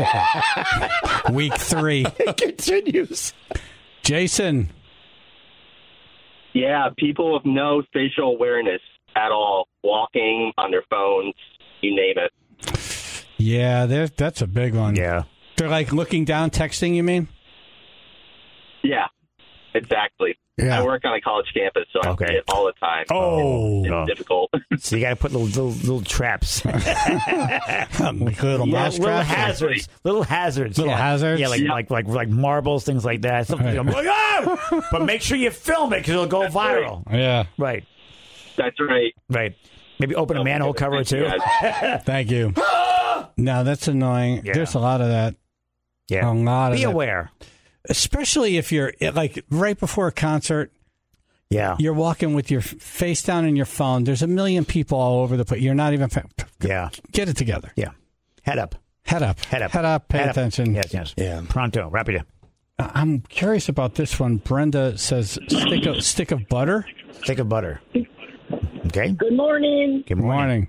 Speaker 1: Week three.
Speaker 5: It continues.
Speaker 1: Jason.
Speaker 19: Yeah, people with no spatial awareness at all, walking on their phones, you name it.
Speaker 1: Yeah, there- that's a big one.
Speaker 5: Yeah.
Speaker 1: They're like looking down, texting, you mean?
Speaker 19: Yeah, exactly.
Speaker 1: Yeah.
Speaker 19: I work on a college campus, so I
Speaker 5: Okay.
Speaker 19: see it all the time.
Speaker 5: Oh.
Speaker 19: It's
Speaker 5: No.
Speaker 19: difficult.
Speaker 5: So you got to put little little, little traps.
Speaker 1: Like little
Speaker 5: Yeah,
Speaker 1: mouse
Speaker 5: little
Speaker 1: traps?
Speaker 5: hazards. Little hazards.
Speaker 1: Little
Speaker 5: yeah.
Speaker 1: hazards?
Speaker 5: Yeah, like,
Speaker 1: Yeah.
Speaker 5: like like like marbles, things like that. Something
Speaker 1: Right.
Speaker 5: I'm like, oh! But make sure you film it because it'll go viral.
Speaker 1: Yeah.
Speaker 5: Right.
Speaker 19: That's right.
Speaker 5: Right. Maybe open a manhole cover too.
Speaker 1: Thank you. No, that's annoying.
Speaker 5: Yeah.
Speaker 1: There's a lot of that.
Speaker 5: Yeah.
Speaker 1: A lot of
Speaker 5: Be
Speaker 1: that.
Speaker 5: aware.
Speaker 1: Especially if you're like right before a concert.
Speaker 5: Yeah.
Speaker 1: You're walking with your face down in your phone. There's a million people all over the place. You're not even.
Speaker 5: Yeah.
Speaker 1: Get it together.
Speaker 5: Yeah. Head up.
Speaker 1: Head up.
Speaker 5: Head up.
Speaker 1: Head up. Pay
Speaker 5: Head up.
Speaker 1: attention.
Speaker 5: Yes, yes.
Speaker 1: Yeah.
Speaker 5: Pronto. Rapido.
Speaker 1: Uh, I'm curious about this one. Brenda says stick of stick of butter.
Speaker 5: Stick of butter. Okay.
Speaker 20: Good morning.
Speaker 5: Good morning.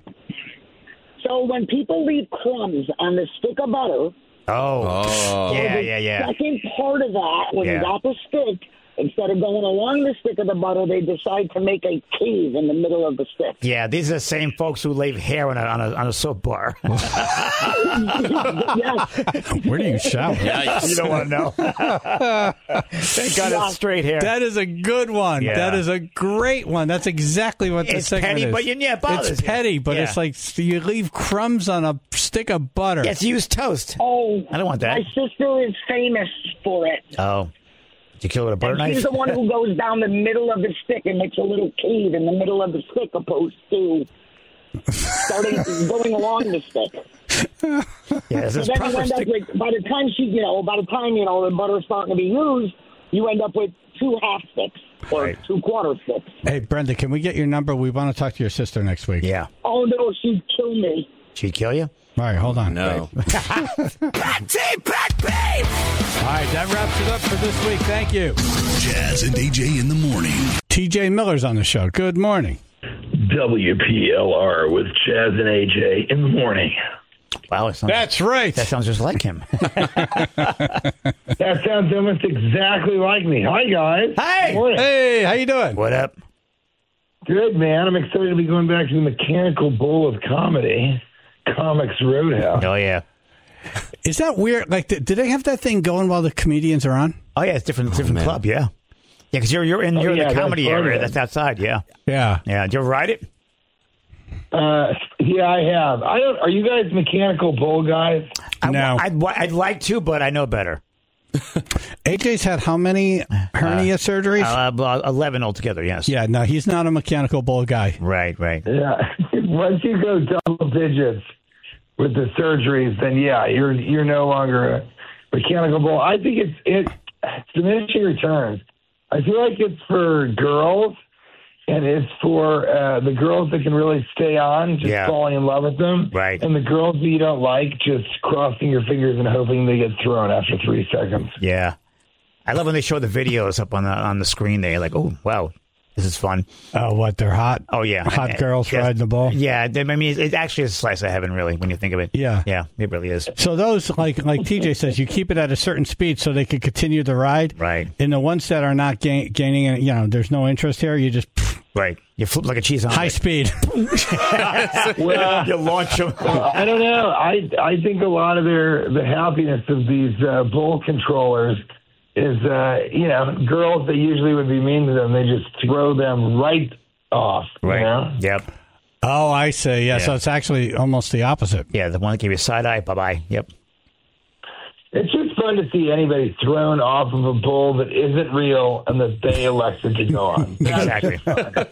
Speaker 20: So when people leave crumbs on the stick of butter,
Speaker 5: Oh.
Speaker 4: Oh.
Speaker 5: Yeah,
Speaker 20: the
Speaker 5: yeah, yeah.
Speaker 20: second part of that, when
Speaker 5: Yeah.
Speaker 20: you got the stick, instead of going along the stick of the butter, they decide to make a cave in the middle of the stick.
Speaker 5: Yeah, these are the same folks who leave hair on a on a, on a soap bar.
Speaker 1: Where do you shower?
Speaker 5: You don't want to know. Thank God it's straight hair.
Speaker 1: That is a good one.
Speaker 5: Yeah.
Speaker 1: That is a great one. That's exactly what the
Speaker 5: It's
Speaker 1: segment
Speaker 5: petty,
Speaker 1: is.
Speaker 5: but yeah, it bothers
Speaker 1: it's
Speaker 5: you.
Speaker 1: petty, but
Speaker 5: Yeah.
Speaker 1: it's like you leave crumbs on a stick of butter.
Speaker 5: Yes, use toast.
Speaker 20: Oh,
Speaker 5: I don't want that.
Speaker 20: my sister is famous for it.
Speaker 5: Oh. Did you kill it with a butter
Speaker 20: And
Speaker 5: knife?
Speaker 20: she's the one who goes down the middle of the stick and makes a little cave in the middle of the stick, opposed to starting going along the stick.
Speaker 5: Yeah, this
Speaker 20: So
Speaker 5: is
Speaker 20: then you
Speaker 5: proper
Speaker 20: end up
Speaker 5: stick.
Speaker 20: with, by the time she, you know, by the time you know the butter's starting to be used, you end up with two half sticks or two quarter sticks.
Speaker 1: Hey, Brenda, can we get your number? We want to talk to your sister next week.
Speaker 5: Yeah.
Speaker 20: Oh no, she'd kill me.
Speaker 5: She'd kill you?
Speaker 1: All right, hold on.
Speaker 4: No.
Speaker 1: All right, that wraps it up for this week. Thank you.
Speaker 10: Jazz and A J in the morning.
Speaker 1: T J Miller's on the show. Good morning.
Speaker 21: W P L R with Chaz and A J in the morning.
Speaker 5: Wow, it sounds,
Speaker 1: That's right.
Speaker 5: that sounds just like him.
Speaker 21: That sounds almost exactly like me. Hi, guys.
Speaker 5: Hey!
Speaker 21: Morning.
Speaker 1: Hey, how you doing?
Speaker 5: What up?
Speaker 21: Good, man. I'm excited to be going back to the Mechanical Bull of Comedy, Comics Roadhouse.
Speaker 5: Oh, yeah.
Speaker 1: Is that weird? Like, th- do they have that thing going while the comedians are on?
Speaker 5: Oh, yeah, it's different different club, yeah. Yeah, because you're, you're in,
Speaker 21: Oh,
Speaker 5: you're
Speaker 21: yeah,
Speaker 5: in the
Speaker 21: that's
Speaker 5: comedy
Speaker 21: part of
Speaker 5: area.
Speaker 21: it.
Speaker 5: That's outside, yeah.
Speaker 1: Yeah.
Speaker 5: Yeah, did you ever ride it?
Speaker 21: Uh, yeah, I have. I don't. Are you guys mechanical bull guys?
Speaker 5: No. I'd, I'd like to, but I know better.
Speaker 1: A J's had how many hernia
Speaker 5: uh,
Speaker 1: surgeries?
Speaker 5: Uh, well, eleven altogether, yes.
Speaker 1: Yeah, no, he's not a mechanical bull guy.
Speaker 5: Right, right.
Speaker 21: Yeah. Once you go double digits with the surgeries, then yeah, you're you're no longer a mechanical bull. I think it's it, it's diminishing returns. I feel like it's for girls, and it's for uh, the girls that can really stay on, just
Speaker 5: Yeah.
Speaker 21: falling in love with them.
Speaker 5: Right.
Speaker 21: And the girls that you don't like, just crossing your fingers and hoping they get thrown after three seconds.
Speaker 5: Yeah. I love when they show the videos up on the on the screen there. Like, oh, wow, this is fun.
Speaker 1: Oh, what, they're hot?
Speaker 5: Oh, yeah.
Speaker 1: Hot
Speaker 5: I-
Speaker 1: girls
Speaker 5: yes.
Speaker 1: riding the bull?
Speaker 5: Yeah, they- I mean, it actually is a slice of heaven, really, when you think of it.
Speaker 1: Yeah.
Speaker 5: Yeah, it really is.
Speaker 1: So those, like like T J says, you keep it at a certain speed so they can continue the ride.
Speaker 5: Right.
Speaker 1: And the ones that are not gain, gaining, you know, there's no interest here, you just...
Speaker 5: Right. You flip like a cheese on
Speaker 1: high speed.
Speaker 21: Well,
Speaker 5: you launch them.
Speaker 21: I don't know. I I think a lot of their the happiness of these uh, bull controllers is uh, you know, girls that usually would be mean to them, they just throw them right off.
Speaker 5: Right.
Speaker 21: You know?
Speaker 5: Yep.
Speaker 1: Oh, I see. Yeah,
Speaker 5: Yeah.
Speaker 1: so it's actually almost the opposite.
Speaker 5: Yeah, the one that gave you side eye, bye bye. Yep.
Speaker 21: It's just fun to see anybody thrown off of a bull that isn't real and that they elected to go on.
Speaker 5: Exactly.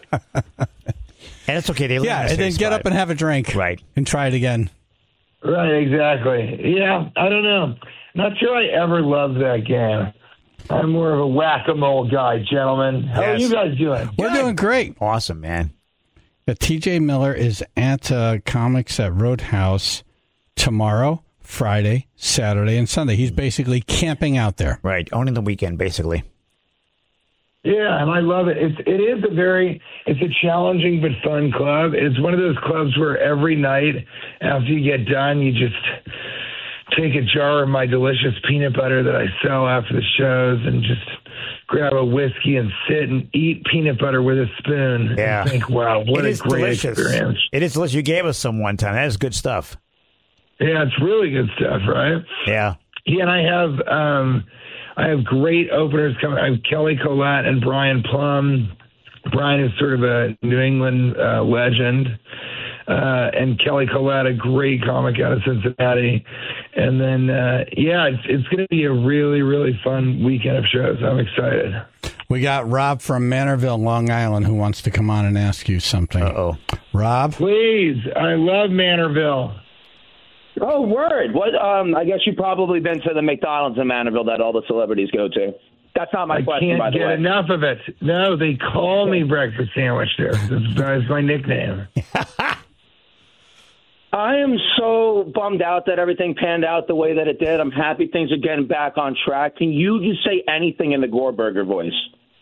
Speaker 5: And it's okay. They live
Speaker 1: Yeah,
Speaker 5: in a
Speaker 1: and then
Speaker 5: safe
Speaker 1: get
Speaker 5: spot.
Speaker 1: up and have a drink.
Speaker 5: Right.
Speaker 1: And try it again.
Speaker 21: Right, exactly. Yeah, I don't know. Not sure I ever loved that game. I'm more of a whack-a-mole guy, gentlemen. How
Speaker 5: Yes.
Speaker 21: are you guys doing?
Speaker 1: We're doing great.
Speaker 5: Awesome, man.
Speaker 1: Uh, T J Miller is at uh, Comics at Roadhouse tomorrow, Friday, Saturday, and Sunday. He's basically camping out there.
Speaker 5: Right. Owning the weekend, basically.
Speaker 21: Yeah, and I love it. It's it is a very it's a challenging but fun club. It's one of those clubs where every night after you get done, you just take a jar of my delicious peanut butter that I sell after the shows and just grab a whiskey and sit and eat peanut butter with a spoon.
Speaker 5: Yeah.
Speaker 21: And think, wow, what
Speaker 5: It
Speaker 21: a
Speaker 5: is
Speaker 21: great
Speaker 5: delicious.
Speaker 21: experience.
Speaker 5: It is delicious. You gave us some one time. That is good stuff.
Speaker 21: Yeah, it's really good stuff, right?
Speaker 5: Yeah.
Speaker 21: Yeah, and I have um, I have great openers coming. I have Kelly Collette and Brian Plum. Brian is sort of a New England uh, legend, uh, and Kelly Collette, a great comic out of Cincinnati. And then, uh, yeah, it's it's going to be a really, really fun weekend of shows. I'm excited.
Speaker 1: We got Rob from Manorville, Long Island, who wants to come on and ask you something.
Speaker 5: Uh-oh.
Speaker 1: Rob?
Speaker 21: Please, I love Manorville.
Speaker 3: Oh, word. What? Um, I guess you've probably been to the McDonald's in Manorville that all the celebrities go to. That's not my
Speaker 21: I
Speaker 3: question, by
Speaker 21: can't
Speaker 3: the
Speaker 21: get
Speaker 3: way.
Speaker 21: enough of it. No, they call me breakfast sandwich there. That's, that's my nickname.
Speaker 3: I am so bummed out that everything panned out the way that it did. I'm happy things are getting back on track. Can you just say anything in the Goreburger voice?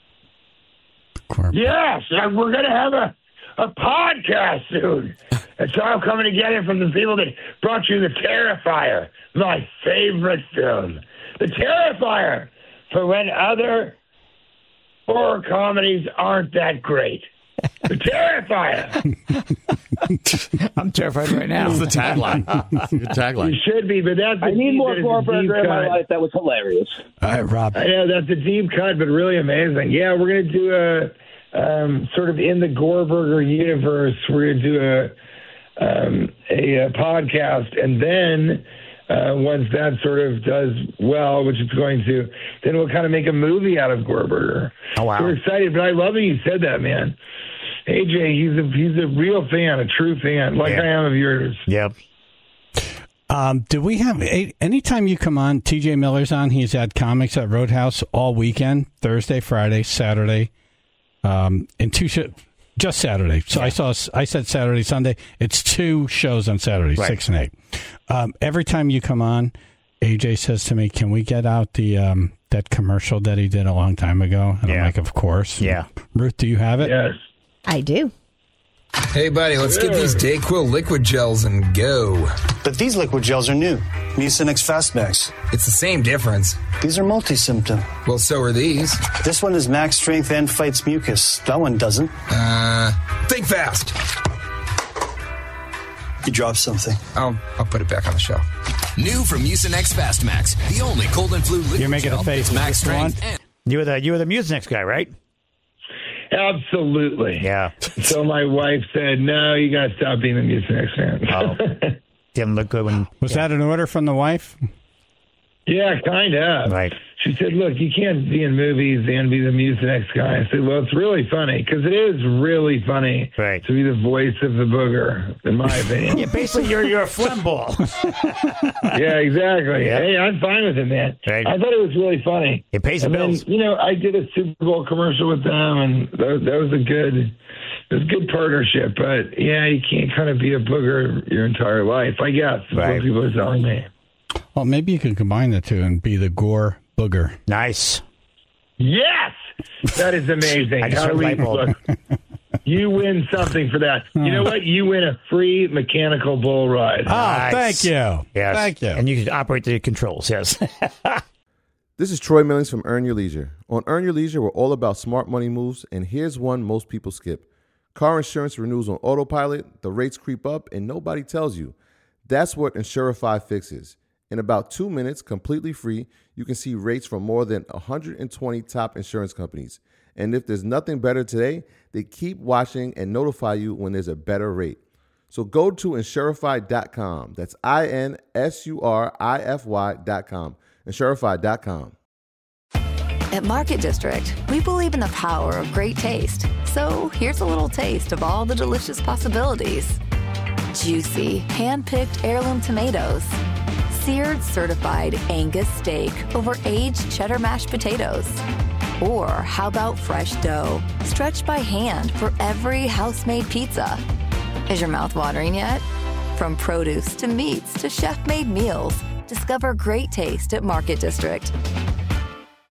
Speaker 21: Yes, uh, we're going to have a, a podcast soon. And so I'm coming to get it from the people that brought you The Terrifier, my favorite film. The Terrifier, for when other horror comedies aren't that great. The Terrifier.
Speaker 5: I'm terrified right now.
Speaker 4: That's the tagline. Good tagline.
Speaker 21: You should be, but that's a
Speaker 3: I need
Speaker 21: deep-
Speaker 3: more
Speaker 21: that is a
Speaker 3: Goreburger
Speaker 21: deep
Speaker 3: in my
Speaker 21: cut.
Speaker 3: life. That was hilarious.
Speaker 1: All right, Rob.
Speaker 21: I know that's a deep cut, but really amazing. Yeah, we're going to do a um, sort of in the Goreburger universe. We're going to do a um, a, a podcast, and then uh, once that sort of does well, which it's going to, then we'll kind of make a movie out of Goreburger.
Speaker 5: Oh, wow.
Speaker 21: So we're excited, but I love that you said that, man. A J, he's a he's a real fan, a true fan, like
Speaker 5: Yeah.
Speaker 21: I am of yours.
Speaker 5: Yep.
Speaker 1: Um, do we have a, anytime you come on, T J Miller's on? He's at Comics at Roadhouse all weekend, Thursday, Friday, Saturday, um, and two shows. Just Saturday. So I saw. I said Saturday, Sunday. It's two shows on Saturday,
Speaker 5: Right.
Speaker 1: six and eight. Um, every time you come on, A J says to me, "Can we get out the um, that commercial that he did a long time ago?" And I'm
Speaker 5: Yeah.
Speaker 1: like, "Of course."
Speaker 5: Yeah.
Speaker 1: Ruth, do you have it?
Speaker 21: Yes.
Speaker 7: I do.
Speaker 22: Hey, buddy, let's get these Dayquil liquid gels and go.
Speaker 23: But these liquid gels are new. Mucinex Fastmax.
Speaker 22: It's the same difference.
Speaker 23: These are multi-symptom.
Speaker 22: Well, so are these.
Speaker 23: This one is max strength and fights mucus. That one doesn't.
Speaker 22: Uh, think fast.
Speaker 23: You dropped something.
Speaker 22: I'll, I'll put it back on the shelf.
Speaker 10: New from Mucinex Fastmax, the only cold and flu liquid
Speaker 1: You're making
Speaker 10: gel
Speaker 1: a face.
Speaker 10: with max
Speaker 1: Go on.
Speaker 10: strength and
Speaker 5: You were the you were the Mucinex guy, right?
Speaker 21: Absolutely.
Speaker 5: Yeah.
Speaker 21: So my wife said, no, you got to stop being a Mucinex fan.
Speaker 5: Oh. Didn't look good when...
Speaker 1: Was yeah. that an order from the wife?
Speaker 21: Yeah, kind of.
Speaker 5: Right.
Speaker 21: She said, look, you can't be in movies and be the Mucinex guy. I said, well, it's really funny, because it is really funny
Speaker 5: right.
Speaker 21: to be the voice of the booger, in my opinion.
Speaker 5: Yeah, basically, you're, you're a phlegm ball.
Speaker 21: Yeah, exactly. Yep. Hey, I'm fine with it, man.
Speaker 5: Right.
Speaker 21: I thought it was really funny.
Speaker 5: It pays the
Speaker 21: and
Speaker 5: bills.
Speaker 21: Then, you know, I did a Super Bowl commercial with them, and that, that was a good... It was a good partnership, but, yeah, you can't kind of be a booger your entire life, I guess, is
Speaker 5: right.
Speaker 21: what people are telling me.
Speaker 1: Well, maybe you can combine the two and be the Gore booger.
Speaker 5: Nice.
Speaker 21: Yes! That is amazing.
Speaker 5: I just
Speaker 21: How do we, look, you win something for that. You know what? You win a free mechanical bull ride.
Speaker 1: Oh, nice. Thank you.
Speaker 5: Yes.
Speaker 1: Thank you.
Speaker 5: And you can operate the controls, yes.
Speaker 8: This is Troy Millings from Earn Your Leisure. On Earn Your Leisure, we're all about smart money moves, and here's one most people skip. Car insurance renews on autopilot, the rates creep up, and nobody tells you. That's what Insurify fixes. In about two minutes, completely free, you can see rates from more than one hundred twenty top insurance companies. And if there's nothing better today, they keep watching and notify you when there's a better rate. So go to Insurify dot com. That's I N S U R I F Y dot com. Insurify dot com.
Speaker 9: At Market District, we believe in the power of great taste. So here's a little taste of all the delicious possibilities. Juicy, hand-picked heirloom tomatoes. Seared certified Angus steak over aged cheddar mashed potatoes. Or how about fresh dough, stretched by hand for every house-made pizza. Is your mouth watering yet? From produce to meats to chef-made meals, discover great taste at Market District.